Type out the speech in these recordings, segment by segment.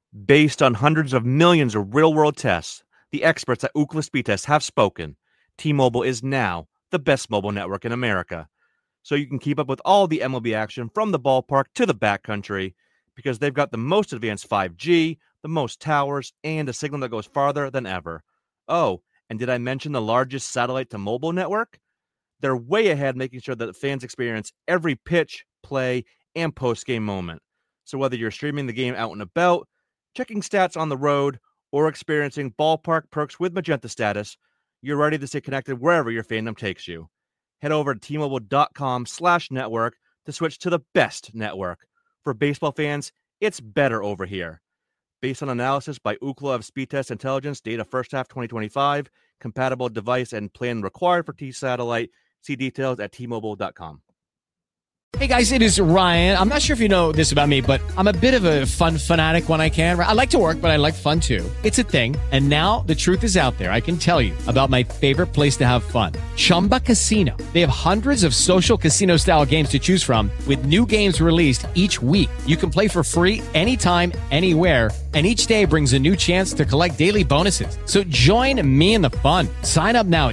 Based on hundreds of millions of real-world tests, the experts at Ookla Speed Test have spoken. T-Mobile is now the best mobile network in America. So you can keep up with all the MLB action from the ballpark to the backcountry because they've got the most advanced 5G, the most towers, and a signal that goes farther than ever. Oh, and did I mention the largest satellite-to-mobile network? They're way ahead, making sure that fans experience every pitch, play, and post-game moment. So whether you're streaming the game out and about, checking stats on the road, or experiencing ballpark perks with Magenta status, you're ready to stay connected wherever your fandom takes you. Head over to T-Mobile.com/network to switch to the best network. For baseball fans, it's better over here. Based on analysis by Ookla of Speed Test Intelligence, data first half 2025, compatible device and plan required for T-Satellite. See details at T-Mobile.com. Hey guys, it is Ryan. I'm not sure if you know this about me, but I'm a bit of a fun fanatic when I can. I like to work, but I like fun too. It's a thing. And now the truth is out there. I can tell you about my favorite place to have fun. Chumba Casino. They have hundreds of social casino style games to choose from with new games released each week. You can play for free anytime, anywhere. And each day brings a new chance to collect daily bonuses. So join me in the fun. Sign up now at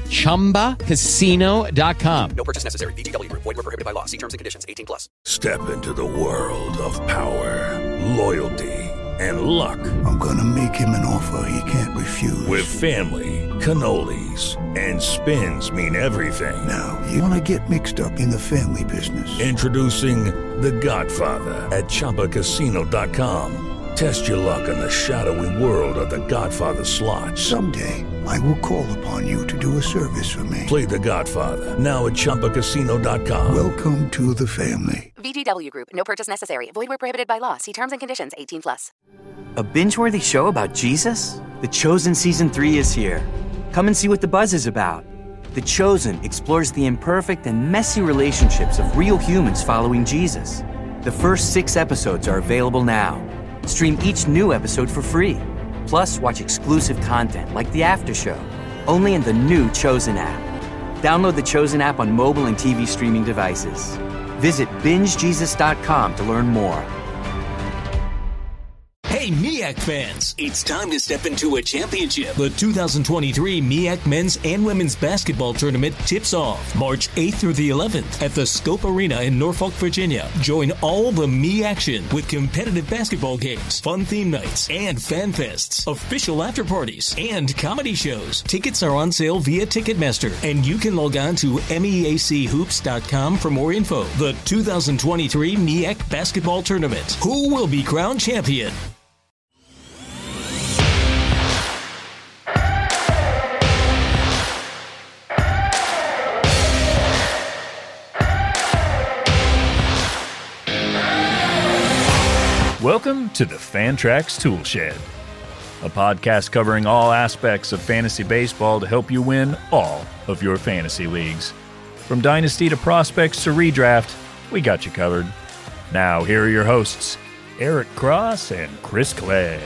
ChumbaCasino.com. No purchase necessary. VGW Group. Void where prohibited by law. See terms and conditions. 18+. Step into the world of power, loyalty, and luck. I'm gonna make him an offer he can't refuse. With family, cannolis, and spins mean everything. Now, you wanna get mixed up in the family business. Introducing The Godfather at ChumbaCasino.com. Test your luck in the shadowy world of The Godfather slot. Someday, I will call upon you to do a service for me. Play The Godfather now at ChumbaCasino.com. Welcome to the family. VGW Group. No purchase necessary. Void where prohibited by law. See terms and conditions. 18+. A binge-worthy show about Jesus? The Chosen Season 3 is here. Come and see what the buzz is about. The Chosen explores the imperfect and messy relationships of real humans following Jesus. The first 6 episodes are available now. Stream each new episode for free. Plus, watch exclusive content like The After Show, only in the new Chosen app. Download the Chosen app on mobile and TV streaming devices. Visit BingeJesus.com to learn more. Hey, MEAC fans! It's time to step into a championship. The 2023 MEAC Men's and Women's Basketball Tournament tips off March 8th through the 11th at the Scope Arena in Norfolk, Virginia. Join all the MEAC action with competitive basketball games, fun theme nights, and fan fests, official after parties, and comedy shows. Tickets are on sale via Ticketmaster, and you can log on to MEACHoops.com for more info. The 2023 MEAC Basketball Tournament. Who will be crowned champion? Welcome to the Fantrax Toolshed, a podcast covering all aspects of fantasy baseball to help you win all of your fantasy leagues. From dynasty to prospects to redraft, we got you covered. Now, here are your hosts, Eric Cross and Chris Clegg.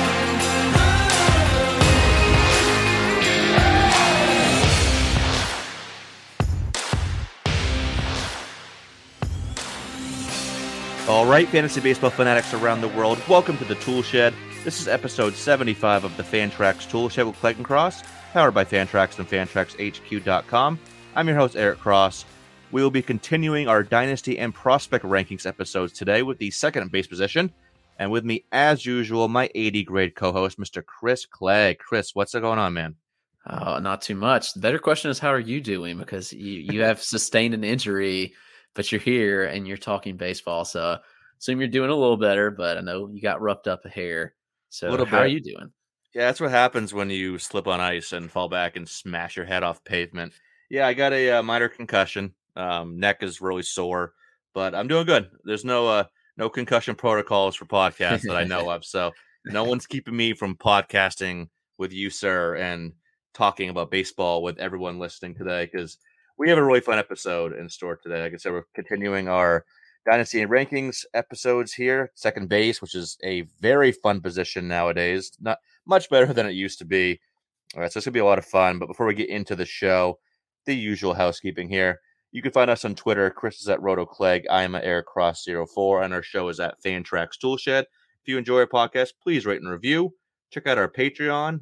All right, fantasy baseball fanatics around the world, welcome to the Toolshed. This is episode 75 of the Fantrax Toolshed with Clegg and Cross, powered by Fantrax and FantraxHQ.com. I'm your host, Eric Cross. We will be continuing our Dynasty and Prospect Rankings episodes today with the second base position. And with me, as usual, my 80-grade co-host, Mr. Chris Clegg. Chris, what's going on, man? Oh, not too much. The better question is, how are you doing? Because you have sustained an injury, but you're here and you're talking baseball. So assume you're doing a little better, but I know you got roughed up a hair. So how are you doing? Yeah, that's what happens when you slip on ice and fall back and smash your head off pavement. Yeah, I got a minor concussion. Neck is really sore, but I'm doing good. There's no concussion protocols for podcasts that I know of. So no one's keeping me from podcasting with you, sir, and talking about baseball with everyone listening today, because we have a really fun episode in store today. Like I said, we're continuing our Dynasty and Rankings episodes here. Second base, which is a very fun position nowadays. Not much better than it used to be. All right, so it's going to be a lot of fun. But before we get into the show, the usual housekeeping here. You can find us on Twitter. Chris is at RotoClegg. I am at EricCross04. And our show is at Fantrax Toolshed. If you enjoy our podcast, please rate and review. Check out our Patreon,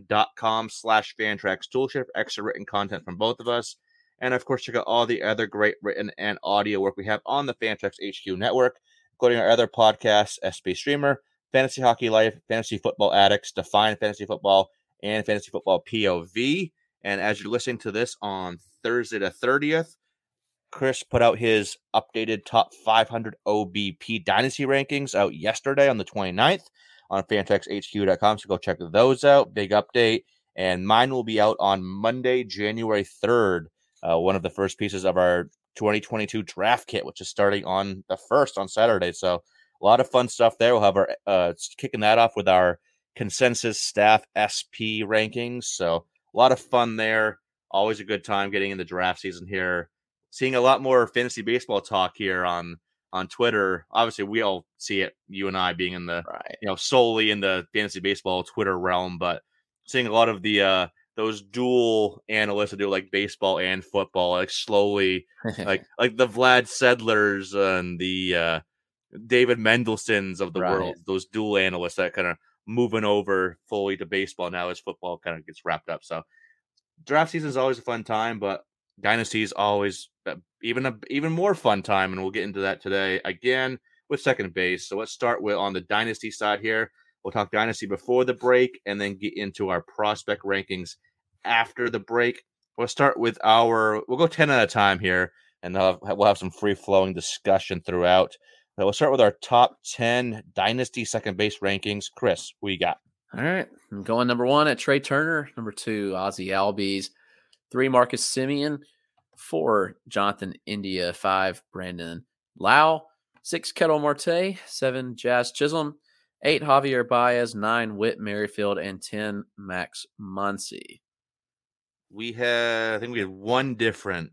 patreon.com/FantraxToolshed for extra written content from both of us. And, of course, check out all the other great written and audio work we have on the Fantrax HQ network, including our other podcasts, SP Streamer, Fantasy Hockey Life, Fantasy Football Addicts, Define Fantasy Football, and Fantasy Football POV. And as you're listening to this on Thursday the 30th, Chris put out his updated top 500 OBP Dynasty rankings out yesterday on the 29th on FantraxHQ.com. So go check those out. Big update. And mine will be out on Monday, January 3rd. One of the first pieces of our 2022 draft kit, which is starting on the 1st on Saturday. So a lot of fun stuff there. We'll have our kicking that off with our consensus staff SP rankings. So a lot of fun there. Always a good time getting in the draft season here. Seeing a lot more fantasy baseball talk here on Twitter. Obviously, we all see it, you and I being in the, solely in the fantasy baseball Twitter realm, but seeing a lot of the, those dual analysts that do like baseball and football, like slowly, like the Vlad Sedlers and the David Mendelsons of the world, those dual analysts that kind of moving over fully to baseball now as football kind of gets wrapped up. So draft season is always a fun time, but Dynasty is always even more fun time, and we'll get into that today again with second base. So let's start with on the Dynasty side here. We'll talk Dynasty before the break and then get into our prospect rankings after the break. We'll start with we'll go 10 at a time here, and we'll have some free-flowing discussion throughout. We'll start with our top 10 Dynasty second base rankings. Chris, who you got? All right. I'm going number 1 at Trey Turner, number 2, Ozzie Albies, 3, Marcus Semien, 4, Jonathan India, 5, Brandon Lau, 6, Ketel Marte, 7, Jazz Chisholm, 8, Javier Baez, 9, Whit Merrifield, and 10, Max Muncy. I think we had one different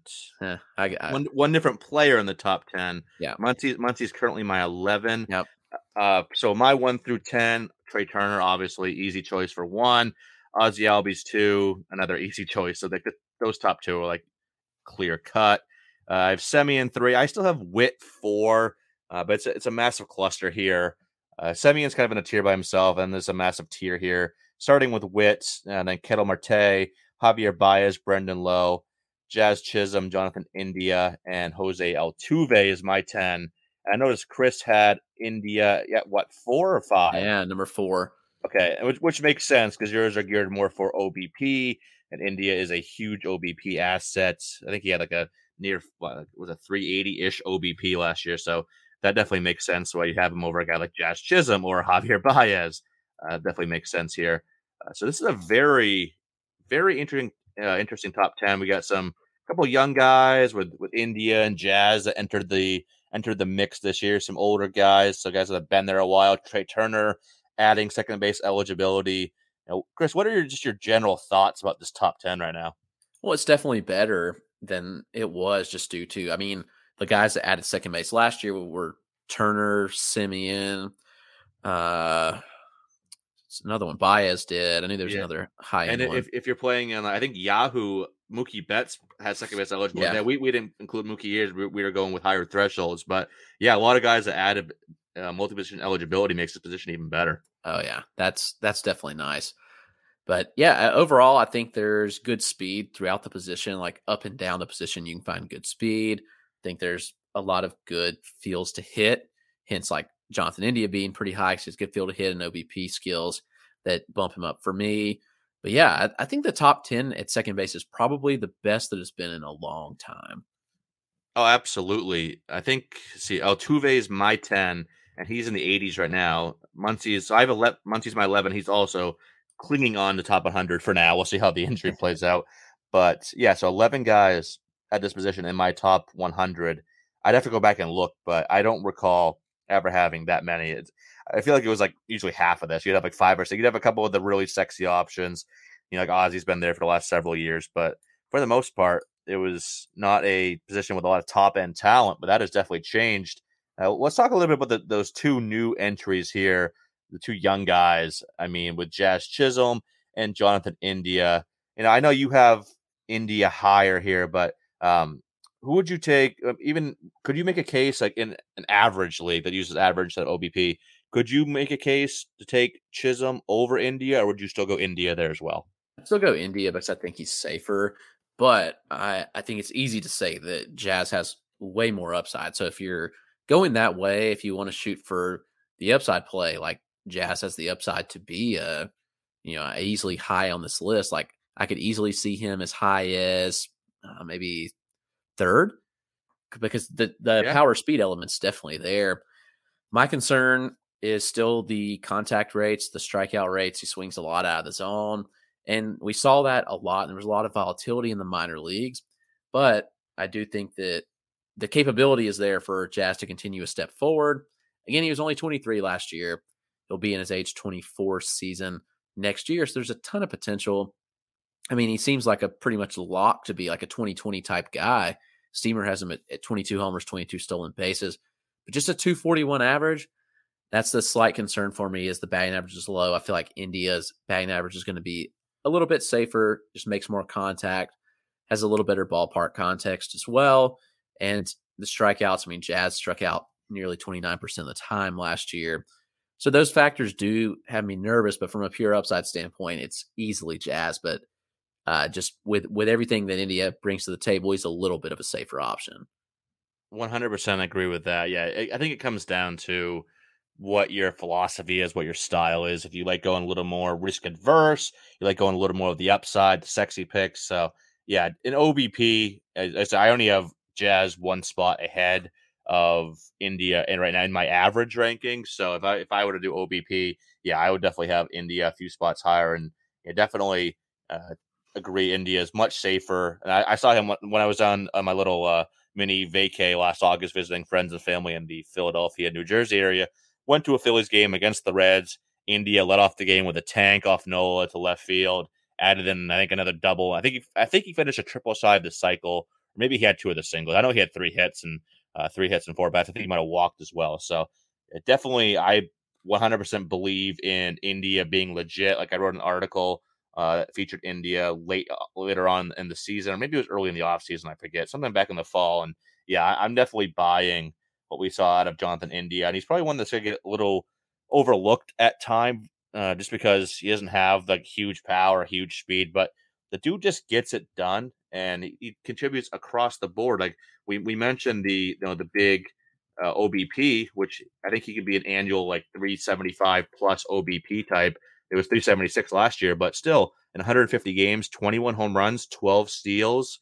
one different player in the top 10. Yeah. Muncy's currently my 11. Yep. So my 1 through 10, Trey Turner, obviously easy choice for 1. Ozzie Albies 2, another easy choice. So those top 2 are like clear cut. I have Semien 3. I still have Whit 4, but it's a massive cluster here. Semien's kind of in a tier by himself, and there's a massive tier here, starting with Whit, and then Ketel Marte, Javier Baez, Brendan Lowe, Jazz Chisholm, Jonathan India, and Jose Altuve is my 10. I noticed Chris had India at 4 or 5? Yeah, number 4. Okay, which makes sense because yours are geared more for OBP, and India is a huge OBP asset. I think he had like a near, was a 380-ish OBP last year, so that definitely makes sense why you have him over a guy like Jazz Chisholm or Javier Baez. Definitely makes sense here. So this is a very, very interesting top 10. We got a couple young guys with India and Jazz that entered the mix this year. Some older guys, so guys that have been there a while. Trey Turner adding second base eligibility. Chris, what are your general thoughts about this top 10 right now? Well, it's definitely better than it was just due to, I mean, the guys that added second base last year were Turner, Semien, another one Baez did. I knew there was another high end. And if you're playing in, I think Yahoo, Mookie Betts has second base eligible. Yeah, we didn't include Mookie years. We were going with higher thresholds, but yeah, a lot of guys that added multi-position eligibility makes this position even better. Oh yeah, that's definitely nice. But yeah, overall, I think there's good speed throughout the position, like up and down the position. You can find good speed. I think there's a lot of good fields to hit. Hence, like Jonathan India being pretty high because he's good field to hit and OBP skills that bump him up for me. But yeah, I think the top 10 at second base is probably the best that it's been in a long time. Oh, absolutely. I think, Altuve is my 10, and he's in the 80s right now. Muncy's my 11. He's also clinging on to top 100 for now. We'll see how the injury plays out. But yeah, so 11 guys at this position in my top 100. I'd have to go back and look, but I don't recall ever having that many. I feel like it was like usually half of this. You'd have like 5 or 6. You'd have a couple of the really sexy options. Like Ozzie's been there for the last several years, but for the most part, it was not a position with a lot of top end talent, but that has definitely changed. Let's talk a little bit about those 2 new entries here, the 2 young guys. I mean, with Jazz Chisholm and Jonathan India. I know you have India higher here, but who would you take? Even could you make a case like in an average league that uses average instead of OBP? Could you make a case to take Chisholm over India, or would you still go India there as well? I'd still go India because I think he's safer. But I think it's easy to say that Jazz has way more upside. So if you're going that way, if you want to shoot for the upside play, like Jazz has the upside to be easily high on this list. Like I could easily see him as high as maybe third, because the power speed element's definitely there. My concern is still the contact rates, the strikeout rates. He swings a lot out of the zone. And we saw that a lot. There was a lot of volatility in the minor leagues. But I do think that the capability is there for Jazz to continue a step forward. Again, he was only 23 last year. He'll be in his age 24 season next year. So there's a ton of potential. I mean, he seems like a pretty much lock to be like a 2020 type guy. Steamer has him at 22 homers, 22 stolen bases. But just a 241 average, that's the slight concern for me, is the batting average is low. I feel like India's batting average is going to be a little bit safer, just makes more contact, has a little better ballpark context as well. And the strikeouts, I mean, Jazz struck out nearly 29% of the time last year. So those factors do have me nervous, but from a pure upside standpoint, it's easily Jazz. But just with everything that India brings to the table, he's a little bit of a safer option. 100% agree with that. Yeah, I think it comes down to what your philosophy is, what your style is. If you like going a little more risk adverse, you like going a little more of the upside, the sexy picks. So yeah, in OBP, I only have Jazz one spot ahead of India, and right now in my average ranking. So if I were to do OBP, yeah, I would definitely have India a few spots higher, and definitely agree India is much safer. And I saw him when I was on my little mini vacay last August, visiting friends and family in the Philadelphia, New Jersey area. Went to a Phillies game against the Reds. India led off the game with a tank off Nola to left field. Added in, I think, another double. I think he finished a triple side this cycle. Maybe he had two of the singles. I know he had 3 hits and 4 bats. I think he might have walked as well. So definitely, I 100% believe in India being legit. Like I wrote an article that featured India later on in the season, or maybe it was early in the offseason. I forget, sometime back in the fall. And yeah, I'm definitely buying what we saw out of Jonathan India, and he's probably one that's going to get a little overlooked at time, just because he doesn't have the huge power, huge speed, but the dude just gets it done, and he contributes across the board. Like we mentioned the big OBP, which I think he could be an annual like 375 plus OBP type. It was 376 last year, but still in 150 games, 21 home runs, 12 steals,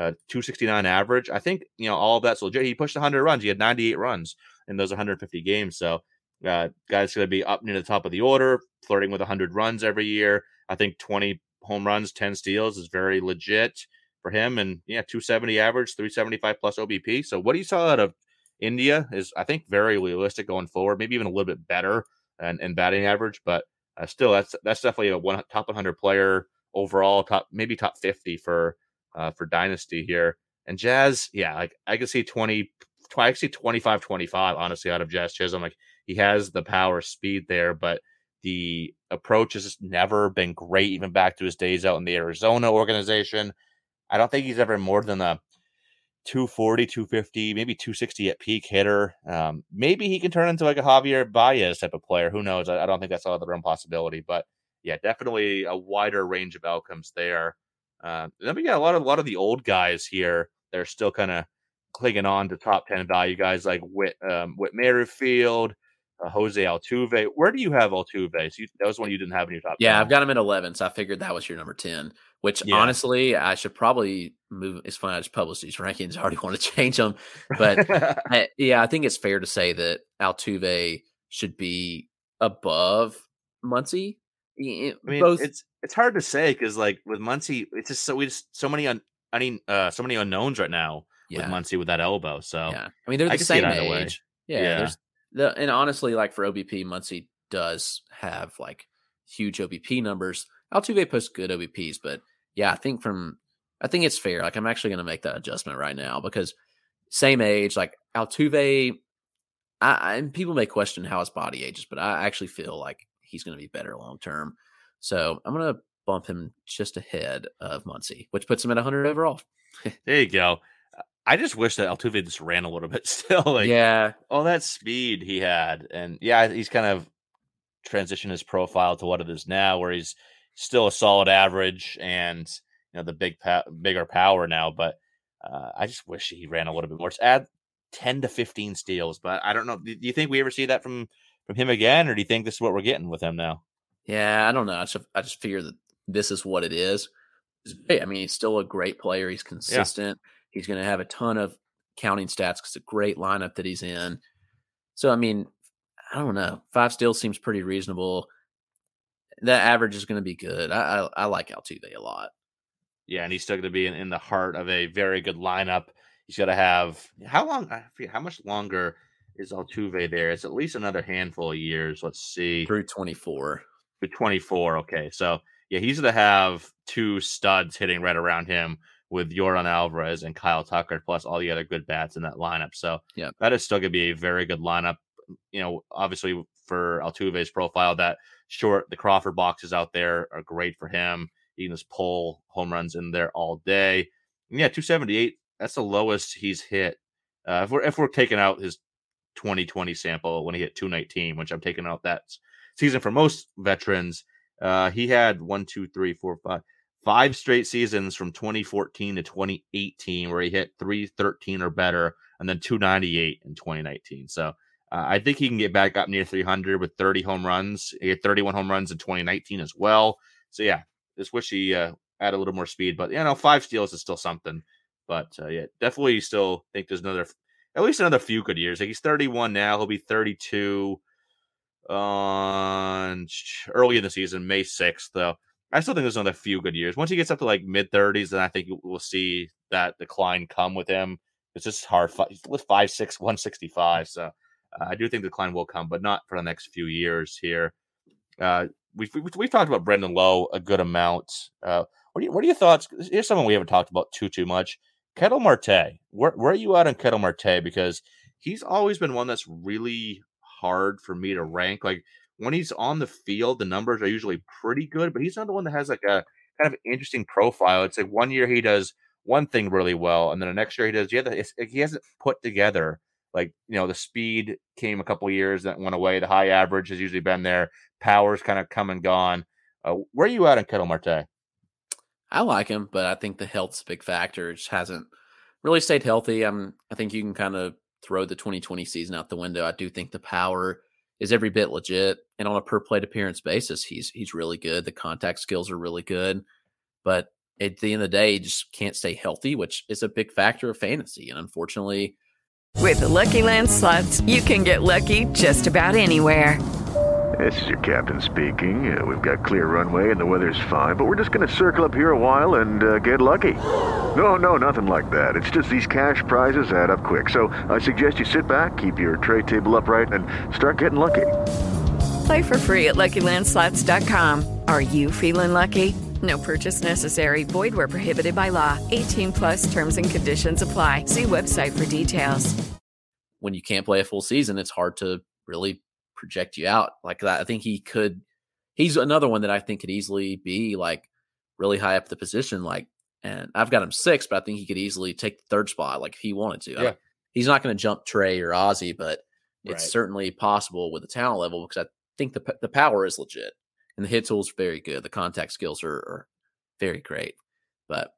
269 average. I think, all of that's legit. He pushed 100 runs. He had 98 runs in those 150 games. So guy's going to be up near the top of the order, flirting with 100 runs every year. I think 20 home runs, 10 steals is very legit for him. And 270 average, 375 plus OBP. So what he saw out of India is, I think, very realistic going forward, maybe even a little bit better in batting average. But still, that's definitely a top 100 player overall, maybe top 50 for Dynasty here. And Jazz, yeah, like I could see 25-25, honestly, out of Jazz Chisholm. Like he has the power, speed there, but the approach has just never been great, even back to his days out in the Arizona organization. I don't think he's ever more than a 240, 250, maybe 260 at peak hitter. Maybe he can turn into like a Javier Baez type of player. Who knows? I don't think that's out of the realm possibility, but yeah, definitely a wider range of outcomes there. Then we got a lot of the old guys here that are still kind of clinging on to top 10 value guys like Whit Merrifield, Jose Altuve. Where do you have Altuve? So that was one you didn't have in your top 10. Yeah, I've got him at 11, so I figured that was your number 10, which honestly, I should probably move. It's funny, I just published these rankings. I already want to change them. But I think it's fair to say that Altuve should be above Muncy. I mean, it's hard to say because like with Muncy, it's just so many unknowns right now with Muncy with that elbow. So yeah, I mean they're the same age. Yeah. And honestly, like for OBP, Muncy does have like huge OBP numbers. Altuve posts good OBPs, but yeah, I think it's fair. Like I'm actually going to make that adjustment right now because same age, like Altuve. And people may question how his body ages, but I actually feel like he's going to be better long term. So I'm going to bump him just ahead of Muncy, which puts him at 100 overall. There you go. I just wish that Altuve just ran a little bit still. Like, yeah, all that speed he had. And yeah, he's kind of transitioned his profile to what it is now, where he's still a solid average and, the bigger power now. But I just wish he ran a little bit more. Just add 10 to 15 steals. But I don't know. Do you think we ever see that from him again? Or do you think this is what we're getting with him now? Yeah, I don't know. I just figure that this is what it is. I mean, he's still a great player. He's consistent. Yeah. He's going to have a ton of counting stats because it's a great lineup that he's in. So, I mean, I don't know. 5 steals seems pretty reasonable. That average is going to be good. I like Altuve a lot. Yeah, and he's still going to be in the heart of a very good lineup. He's got to have how long? I forget how much longer is Altuve there? It's at least another handful of years. Let's see. Through 24. Through 24. Okay, so yeah, he's going to have 2 studs hitting right around him with Yordan Alvarez and Kyle Tucker, plus all the other good bats in that lineup. So yeah, that is still going to be a very good lineup. Obviously for Altuve's profile, the Crawford boxes out there are great for him. He can just pull home runs in there all day. And yeah, 278. That's the lowest he's hit. If we're taking out his 2020 sample when he hit 219, which I'm taking out that season for most veterans, he had 5 straight seasons from 2014 to 2018 where he hit 313 or better, and then 298 in 2019. So I think he can get back up near 300 with 30 home runs. He had 31 home runs in 2019 as well. So yeah, just wish he add a little more speed. But 5 steals is still something. But yeah, definitely still think there's at least another few good years. Like, he's 31 now. He'll be 32 early in the season, May 6th, though. I still think there's another few good years. Once he gets up to like mid-30s, then I think we'll see that decline come with him. It's just hard. He's 5'6", 165. So I do think the decline will come, but not for the next few years here. We've talked about Brendan Lowe a good amount. What are your thoughts? Here's someone we haven't talked about too much. Ketel Marte. Where are you at on Ketel Marte? Because he's always been one that's really hard for me to rank. Like, when he's on the field, the numbers are usually pretty good, but he's not the one that has like a kind of interesting profile. It's like one year he does one thing really well, and then the next year he does the other. He hasn't put together, like, the speed came a couple of years that went away. The high average has usually been there. Power's kind of come and gone. Where are you at on Ketel Marte? I like him, but I think the health's a big factor. It just hasn't really stayed healthy. I think you can kind of throw the 2020 season out the window. I do think the power is every bit legit, and on a per plate appearance basis, he's really good. The contact skills are really good, but at the end of the day, he just can't stay healthy, which is a big factor of fantasy. And unfortunately, with the Lucky Land Slots, you can get lucky just about anywhere. This is your captain speaking. We've got clear runway and the weather's fine, but we're just going to circle up here a while and get lucky. No, nothing like that. It's just these cash prizes add up quick. So I suggest you sit back, keep your tray table upright, and start getting lucky. Play for free at LuckyLandSlots.com. Are you feeling lucky? No purchase necessary. Void where prohibited by law. 18+ terms and conditions apply. See website for details. When you can't play a full season, it's hard to really project you out like that. I think he's another one that I think could easily be like really high up the position. Like, and I've got him 6, but I think he could easily take the 3rd spot, like, if he wanted to. Yeah. He's not going to jump Trey or Ozzy, but it's certainly possible with the talent level, because I think the power is legit and the hit tools are very good. The contact skills are very great, but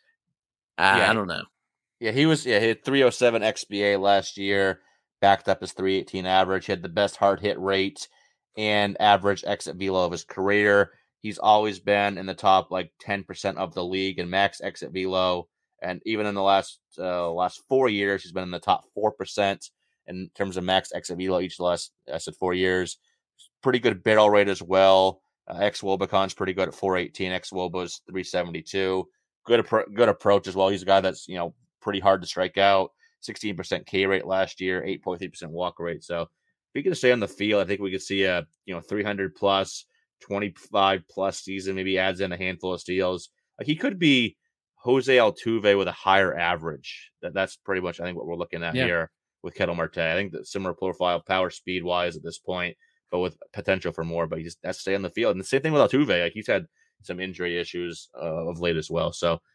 I don't know. Yeah, he hit 307 XBA last year, backed up his 318 average. He had the best hard hit rate and average exit velo of his career. He's always been in the top 10% of the league in max exit velo, and even in the last 4 years, he's been in the top 4% in terms of max exit velo each of the last 4 years. Pretty good barrel rate as well. Ex-Wobacon's pretty good at 418. Ex-Woba's 372. Good approach as well. He's a guy that's pretty hard to strike out. 16% K rate last year, 8.3% walk rate. So if he can stay on the field, I think we could see a 300 plus, 25 plus season. Maybe adds in a handful of steals. He could be Jose Altuve with a higher average. That's pretty much, I think, what we're looking at here with Ketel Marte. I think that similar profile, power, speed wise at this point, but with potential for more. But he just has to stay on the field. And the same thing with Altuve. He's had some injury issues of late as well. So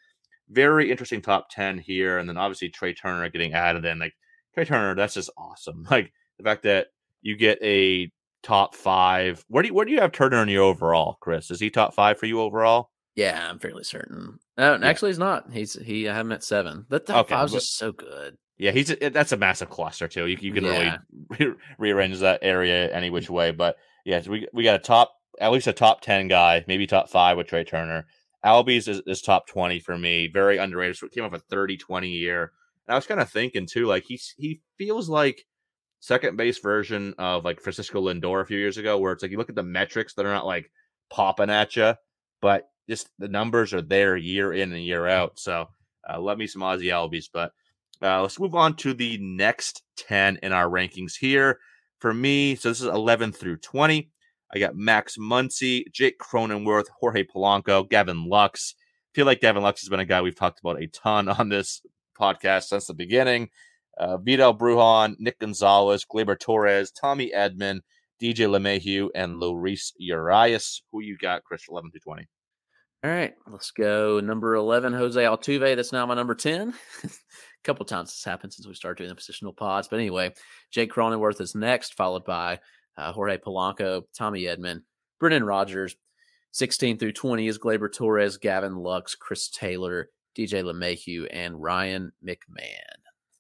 very interesting top 10 here. And then obviously Trey Turner getting added in. Like Trey Turner, that's just awesome. Like the fact that you get a top 5. Where do you have Turner in your overall, Chris? Is he top 5 for you overall? Yeah, I'm fairly certain. No, actually, he's not. I have him at 7. The top 5 is just so good. Yeah, that's a massive cluster too. You can really rearrange that area any which way. But yeah, so we got at least a top 10 guy, maybe top 5 with Trey Turner. Albies is top 20 for me. Very underrated. So it came off a 30-20 year. And I was kind of thinking too, like he feels like second base version of like Francisco Lindor a few years ago, where it's like you look at the metrics that are not like popping at you, but just the numbers are there year in and year out. So love me some Ozzie Albies. But let's move on to the next 10 in our rankings here. For me, so this is 11 through 20. I got Max Muncy, Jake Cronenworth, Jorge Polanco, Gavin Lux. I feel like Gavin Lux has been a guy we've talked about a ton on this podcast since the beginning. Vidal Brujan, Nick Gonzalez, Gleyber Torres, Tommy Edman, DJ LeMahieu, and Luis Urias. Who you got, Chris, 11 through 20? All right, let's go. Number 11, Jose Altuve. That's now my number 10. A couple times this happened since we started doing the positional pods. But anyway, Jake Cronenworth is next, followed by Jorge Polanco, Tommy Edman, Brendan Rodgers. 16 through 20 is Gleyber Torres, Gavin Lux, Chris Taylor, DJ LeMahieu, and Ryan McMahon.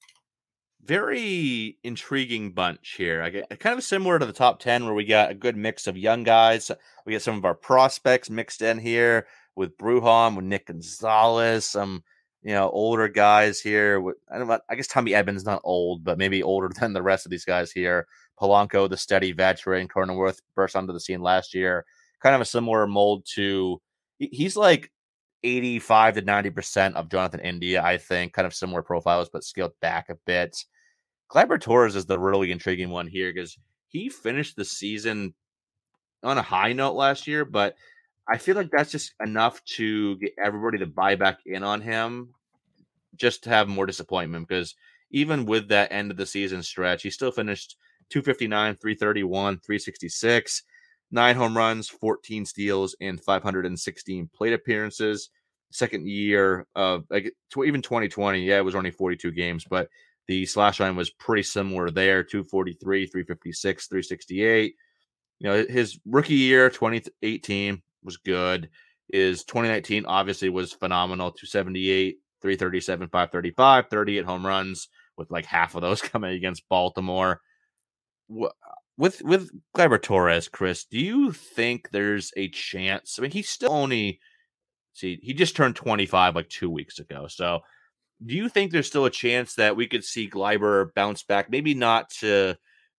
Very intriguing bunch here. I get kind of similar to the top 10 where we got a good mix of young guys. We get some of our prospects mixed in here with Brujan, with Nick Gonzalez, some older guys here. I guess Tommy Edman's not old, but maybe older than the rest of these guys here. Polanco, the steady veteran. Cronenworth burst onto the scene last year. Kind of a similar mold to, he's like 85 to 90% of Jonathan India, I think. Kind of similar profiles, but scaled back a bit. Gleyber Torres is the really intriguing one here because he finished the season on a high note last year, but I feel like that's just enough to get everybody to buy back in on him just to have more disappointment, because even with that end of the season stretch, he still finished 259, 331, 366, 9 home runs, 14 steals, and 516 plate appearances. Second year of even 2020, it was only 42 games, but the slash line was pretty similar there, 243, 356, 368. His rookie year, 2018, was good. His 2019 obviously was phenomenal, 278, 337, 535, 38 home runs, with like half of those coming against Baltimore. With Gleyber Torres, Chris, do you think there's a chance? I mean, he's still he just turned 25 like 2 weeks ago. So do you think there's still a chance that we could see Gleyber bounce back? Maybe not to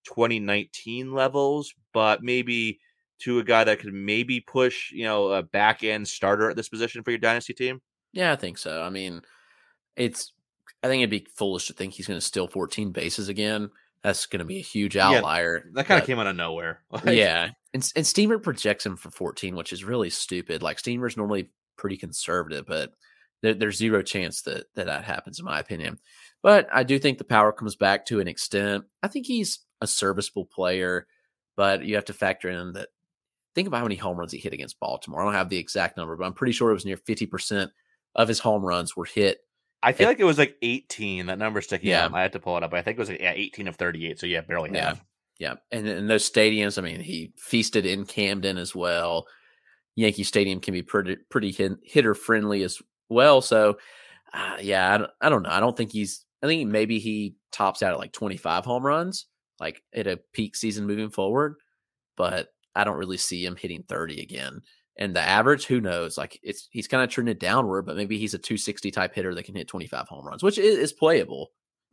2019 levels, but maybe to a guy that could maybe push, a back end starter at this position for your dynasty team? Yeah, I think so. I mean, I think it'd be foolish to think he's going to steal 14 bases again. That's going to be a huge outlier. Yeah, that kind of came out of nowhere. Yeah. And Steamer projects him for 14, which is really stupid. Like, Steamer's normally pretty conservative, but there's zero chance that happens, in my opinion. But I do think the power comes back to an extent. I think he's a serviceable player, but you have to factor in that. Think about how many home runs he hit against Baltimore. I don't have the exact number, but I'm pretty sure it was near 50% of his home runs were hit. I feel like it was like 18. That number's sticking out. I had to pull it up. I think it was 18 of 38. So barely half. Yeah. And in those stadiums, I mean, he feasted in Camden as well. Yankee Stadium can be pretty hitter friendly as well. So, I don't know. I think maybe he tops out at like 25 home runs, like at a peak season moving forward. But I don't really see him hitting 30 again. And the average, who knows? Like, he's kind of trending downward, but maybe he's a 260 type hitter that can hit 25 home runs, which is playable.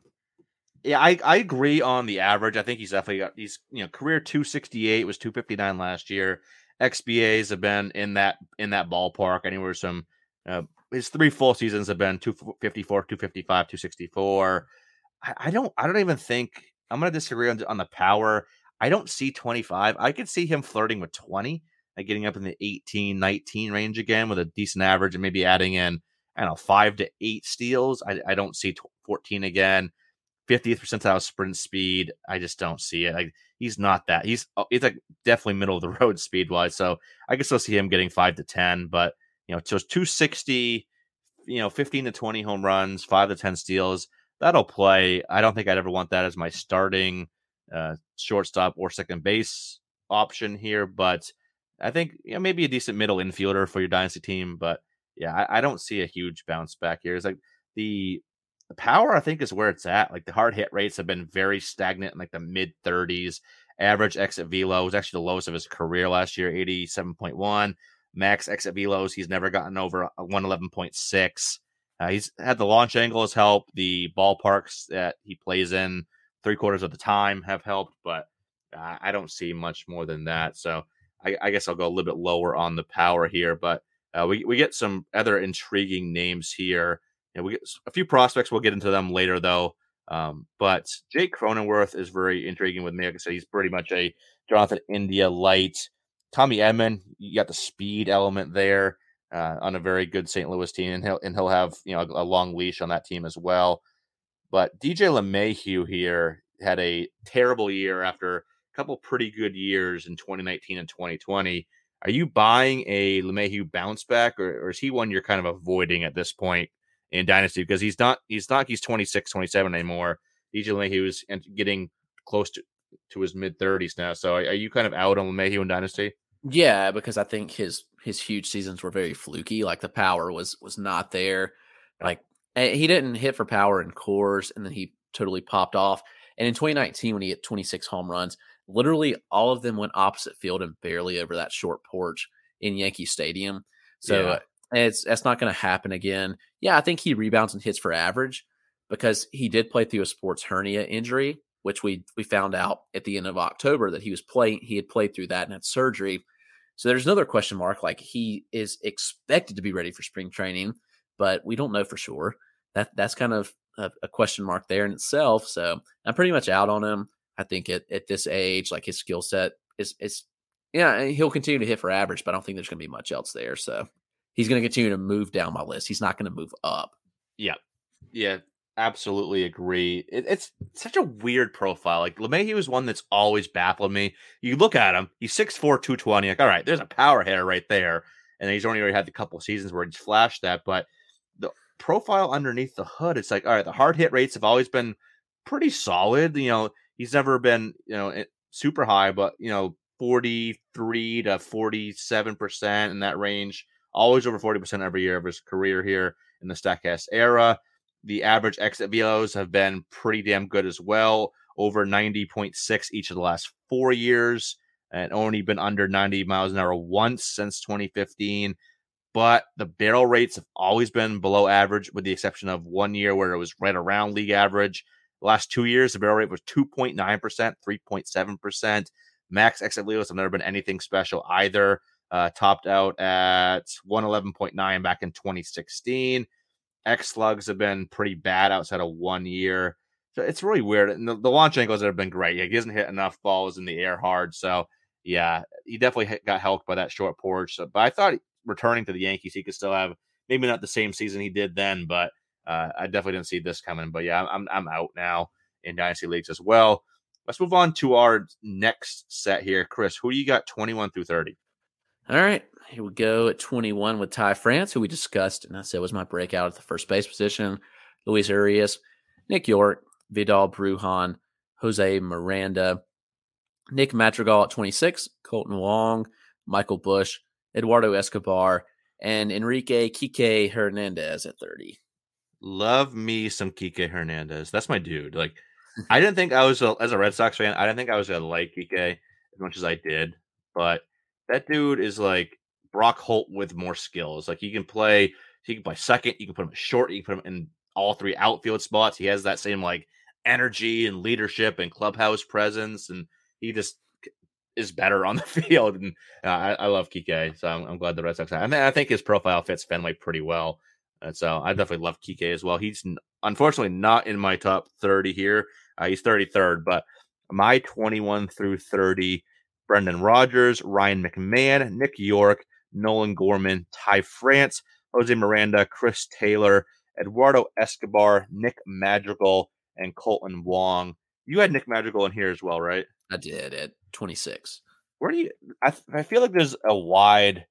Yeah, I agree on the average. I think he's definitely career 268 was 259 last year. XBAs have been in that ballpark anywhere. His 3 full seasons have been 254, 255, 264. I don't even think I'm going to disagree on the power. I don't see 25. I could see him flirting with 20, like getting up in the 18, 19 range again with a decent average and maybe adding in, 5 to 8 steals. I don't see 14 again. 50th percentile sprint speed. I just don't see it. Like, he's not that. He's like definitely middle of the road speed wise. So I can still see him getting 5 to 10, but so it's 260, 15 to 20 home runs, 5 to 10 steals. That'll play. I don't think I'd ever want that as my starting shortstop or second base option here, but I think maybe a decent middle infielder for your dynasty team. But yeah, I don't see a huge bounce back here. It's like the power, I think, is where it's at. Like the hard hit rates have been very stagnant in like the mid 30s. Average exit velo was actually the lowest of his career last year, 87.1. Max exit velos, he's never gotten over 111.6. He's had the launch angle has helped. The ballparks that he plays in 3/4 of the time have helped, but I don't see much more than that. So I guess I'll go a little bit lower on the power here, but we get some other intriguing names here. We get a few prospects. We'll get into them later, though. But Jake Cronenworth is very intriguing with me. Like I said, he's pretty much a Jonathan India light. Tommy Edman, you got the speed element there on a very good St. Louis team, and he'll have a long leash on that team as well. But DJ LeMahieu here had a terrible year after a couple pretty good years in 2019 and 2020. Are you buying a LeMahieu bounce back, or is he one you're kind of avoiding at this point in Dynasty? Because he's 26, 27 anymore. DJ LeMahieu is getting close to his mid 30s now. So are you kind of out on LeMahieu in Dynasty? Yeah, because I think his huge seasons were very fluky. Like the power was not there. Like he didn't hit for power in Coors, and then he totally popped off. And in 2019, when he hit 26 home runs, literally all of them went opposite field and barely over that short porch in Yankee Stadium. So that's not going to happen again. Yeah, I think he rebounds and hits for average because he did play through a sports hernia injury, which we found out at the end of October that he had played through that and had surgery. So there's another question mark. Like he is expected to be ready for spring training, but we don't know for sure. That's kind of a question mark there in itself. So I'm pretty much out on him. I think at this age, like his skill set is he'll continue to hit for average, but I don't think there's going to be much else there. So he's going to continue to move down my list. He's not going to move up. Yeah, absolutely agree. It's such a weird profile. Like LeMahieu is one that's always baffled me. You look at him, he's 6'4", 220. Like, all right, there's a power hitter right there. And he's already had a couple of seasons where he's flashed that. But the profile underneath the hood, it's like, all right, the hard hit rates have always been pretty solid. He's never been, super high, but, 43 to 47% in that range, always over 40% every year of his career here in the Statcast era. The average exit velos have been pretty damn good as well, over 90.6 each of the last 4 years, and only been under 90 miles an hour once since 2015. But the barrel rates have always been below average, with the exception of 1 year where it was right around league average. The last 2 years, the barrel rate was 2.9%, 3.7%. Max exit velos have never been anything special either. Topped out at 111.9 back in 2016. X slugs have been pretty bad outside of 1 year. So it's really weird. And the launch angles have been great. He hasn't hit enough balls in the air hard. So, yeah, he definitely got helped by that short porch. So, but I thought returning to the Yankees, he could still have maybe not the same season he did then, but I definitely didn't see this coming. But, yeah, I'm out now in Dynasty Leagues as well. Let's move on to our next set here. Chris, who do you got 21 through 30? All right, here we go at 21 with Ty France, who we discussed, and I said was my breakout at the first base position. Luis Urias, Nick York, Vidal Brujan, Jose Miranda, Nick Madrigal at 26, Colton Wong, Michael Busch, Eduardo Escobar, and Enrique Kike Hernandez at 30. Love me some Kike Hernandez. That's my dude. Like, I didn't think I was, as a Red Sox fan, I didn't think I was going to like Kike as much as I did, but that dude is like Brock Holt with more skills. Like he can play second, you can put him short, you can put him in all three outfield spots. He has that same like energy and leadership and clubhouse presence, and he just is better on the field. And I love Kike, so I'm glad the Red Sox. I think his profile fits Fenway pretty well, and so I definitely love Kike as well. He's unfortunately not in my top 30 here. He's 33rd, but my 21 through 30. Brendan Rodgers, Ryan McMahon, Nick York, Nolan Gorman, Ty France, Jose Miranda, Chris Taylor, Eduardo Escobar, Nick Madrigal, and Colton Wong. You had Nick Madrigal in here as well, right? I did at 26. Where do you? I feel like there's a wide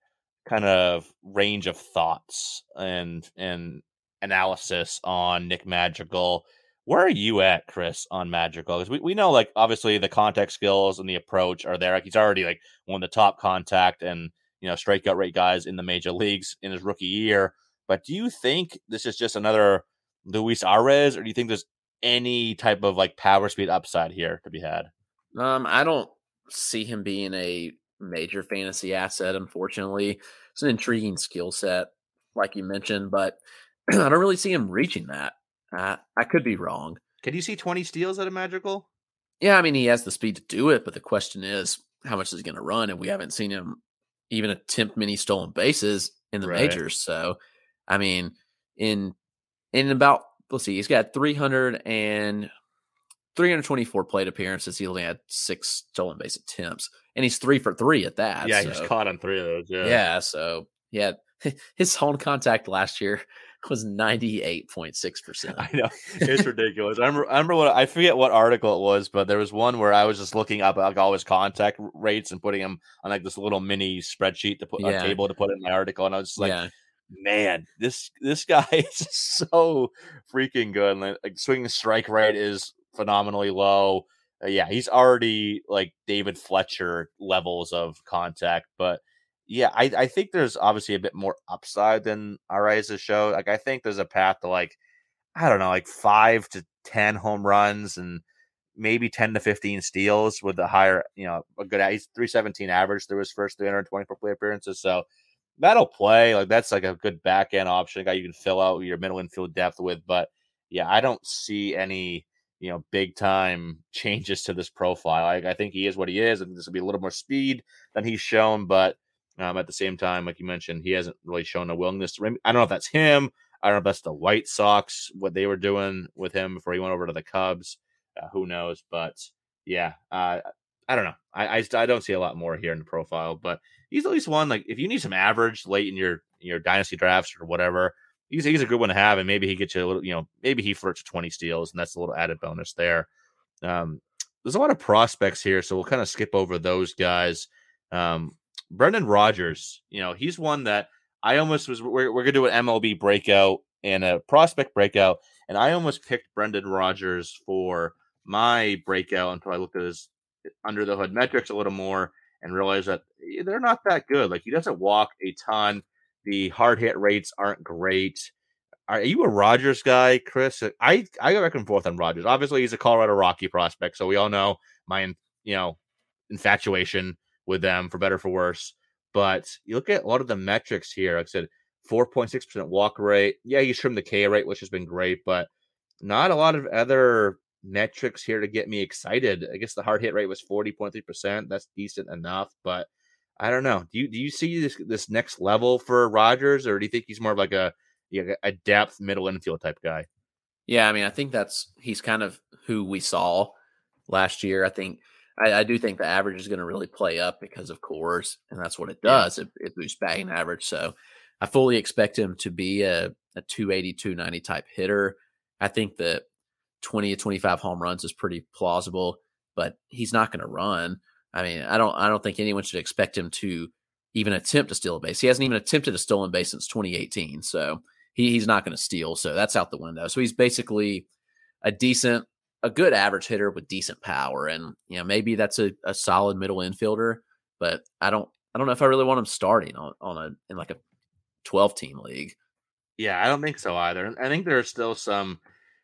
kind of range of thoughts and analysis on Nick Madrigal. Where are you at, Chris, on Madrigal? Because we know, like, obviously the contact skills and the approach are there. Like, he's already like one of the top contact and strikeout rate guys in the major leagues in his rookie year. But do you think this is just another Luis Arraez, or do you think there's any type of like power speed upside here to be had? I don't see him being a major fantasy asset, unfortunately. It's an intriguing skill set, like you mentioned, but I don't really see him reaching that. I could be wrong. Can you see 20 steals at a Madrigal? Yeah, I mean, he has the speed to do it, but the question is, how much is he going to run? And we haven't seen him even attempt many stolen bases in the majors. So, I mean, in about, let's see, he's got 324 plate appearances. He only had 6 stolen base attempts, and he's 3 for 3 at that. Yeah, so. He's caught on 3 of those. Yeah. So yeah, his on contact last year was 98.6%. I know, it's ridiculous. I remember I forget what article it was, but there was one where I was just looking up like all his contact rates and putting him on like this little mini spreadsheet to put a table to put in my article, and I was just like, man, this guy is so freaking good. And like swinging strike rate is phenomenally low. He's already like David Fletcher levels of contact, but I think there's obviously a bit more upside than Arraez has showed. Like, I think there's a path to like 5 to 10 home runs and maybe 10 to 15 steals with the higher, a good, he's 317 average through his first 324 play appearances. So that'll play. Like, that's like a good back end option, a guy you can fill out your middle infield depth with. But I don't see any, big time changes to this profile. I think he is what he is, and this will be a little more speed than he's shown, but at the same time, like you mentioned, he hasn't really shown a willingness to. I don't know if that's him. I don't know if that's the White Sox, what they were doing with him before he went over to the Cubs. Who knows? But I don't know. I don't see a lot more here in the profile, but he's at least one. Like, if you need some average late in your dynasty drafts or whatever, he's a good one to have, and maybe he gets you a little. Maybe he flirts 20 steals, and that's a little added bonus there. There's a lot of prospects here, so we'll kind of skip over those guys. Brendan Rodgers, he's one that I almost was. We're gonna do an MLB breakout and a prospect breakout, and I almost picked Brendan Rodgers for my breakout until I looked at his under the hood metrics a little more and realized that they're not that good. Like, he doesn't walk a ton. The hard hit rates aren't great. Are you a Rodgers guy, Chris? I go back and forth on Rodgers. Obviously, he's a Colorado Rocky prospect, so we all know my infatuation with them, for better or for worse. But you look at a lot of the metrics here. Like I said, 4.6% walk rate. Yeah, he's trimmed the K rate, which has been great, but not a lot of other metrics here to get me excited. I guess the hard hit rate was 40.3%. That's decent enough, but I don't know. Do you see this next level for Rodgers, or do you think he's more of like a depth middle infield type guy? Yeah, I mean, I think he's kind of who we saw last year. I do think the average is going to really play up because of cores, and that's what it does. It boosts batting average. So I fully expect him to be a 280, 290 type hitter. I think that 20 to 25 home runs is pretty plausible, but he's not going to run. I mean, I don't think anyone should expect him to even attempt to steal a base. He hasn't even attempted a stolen base since 2018. So he's not going to steal. So that's out the window. So he's basically a good average hitter with decent power. And, maybe that's a solid middle infielder, but I don't know if I really want him starting in like a 12 team league. Yeah, I don't think so either. I think there are still some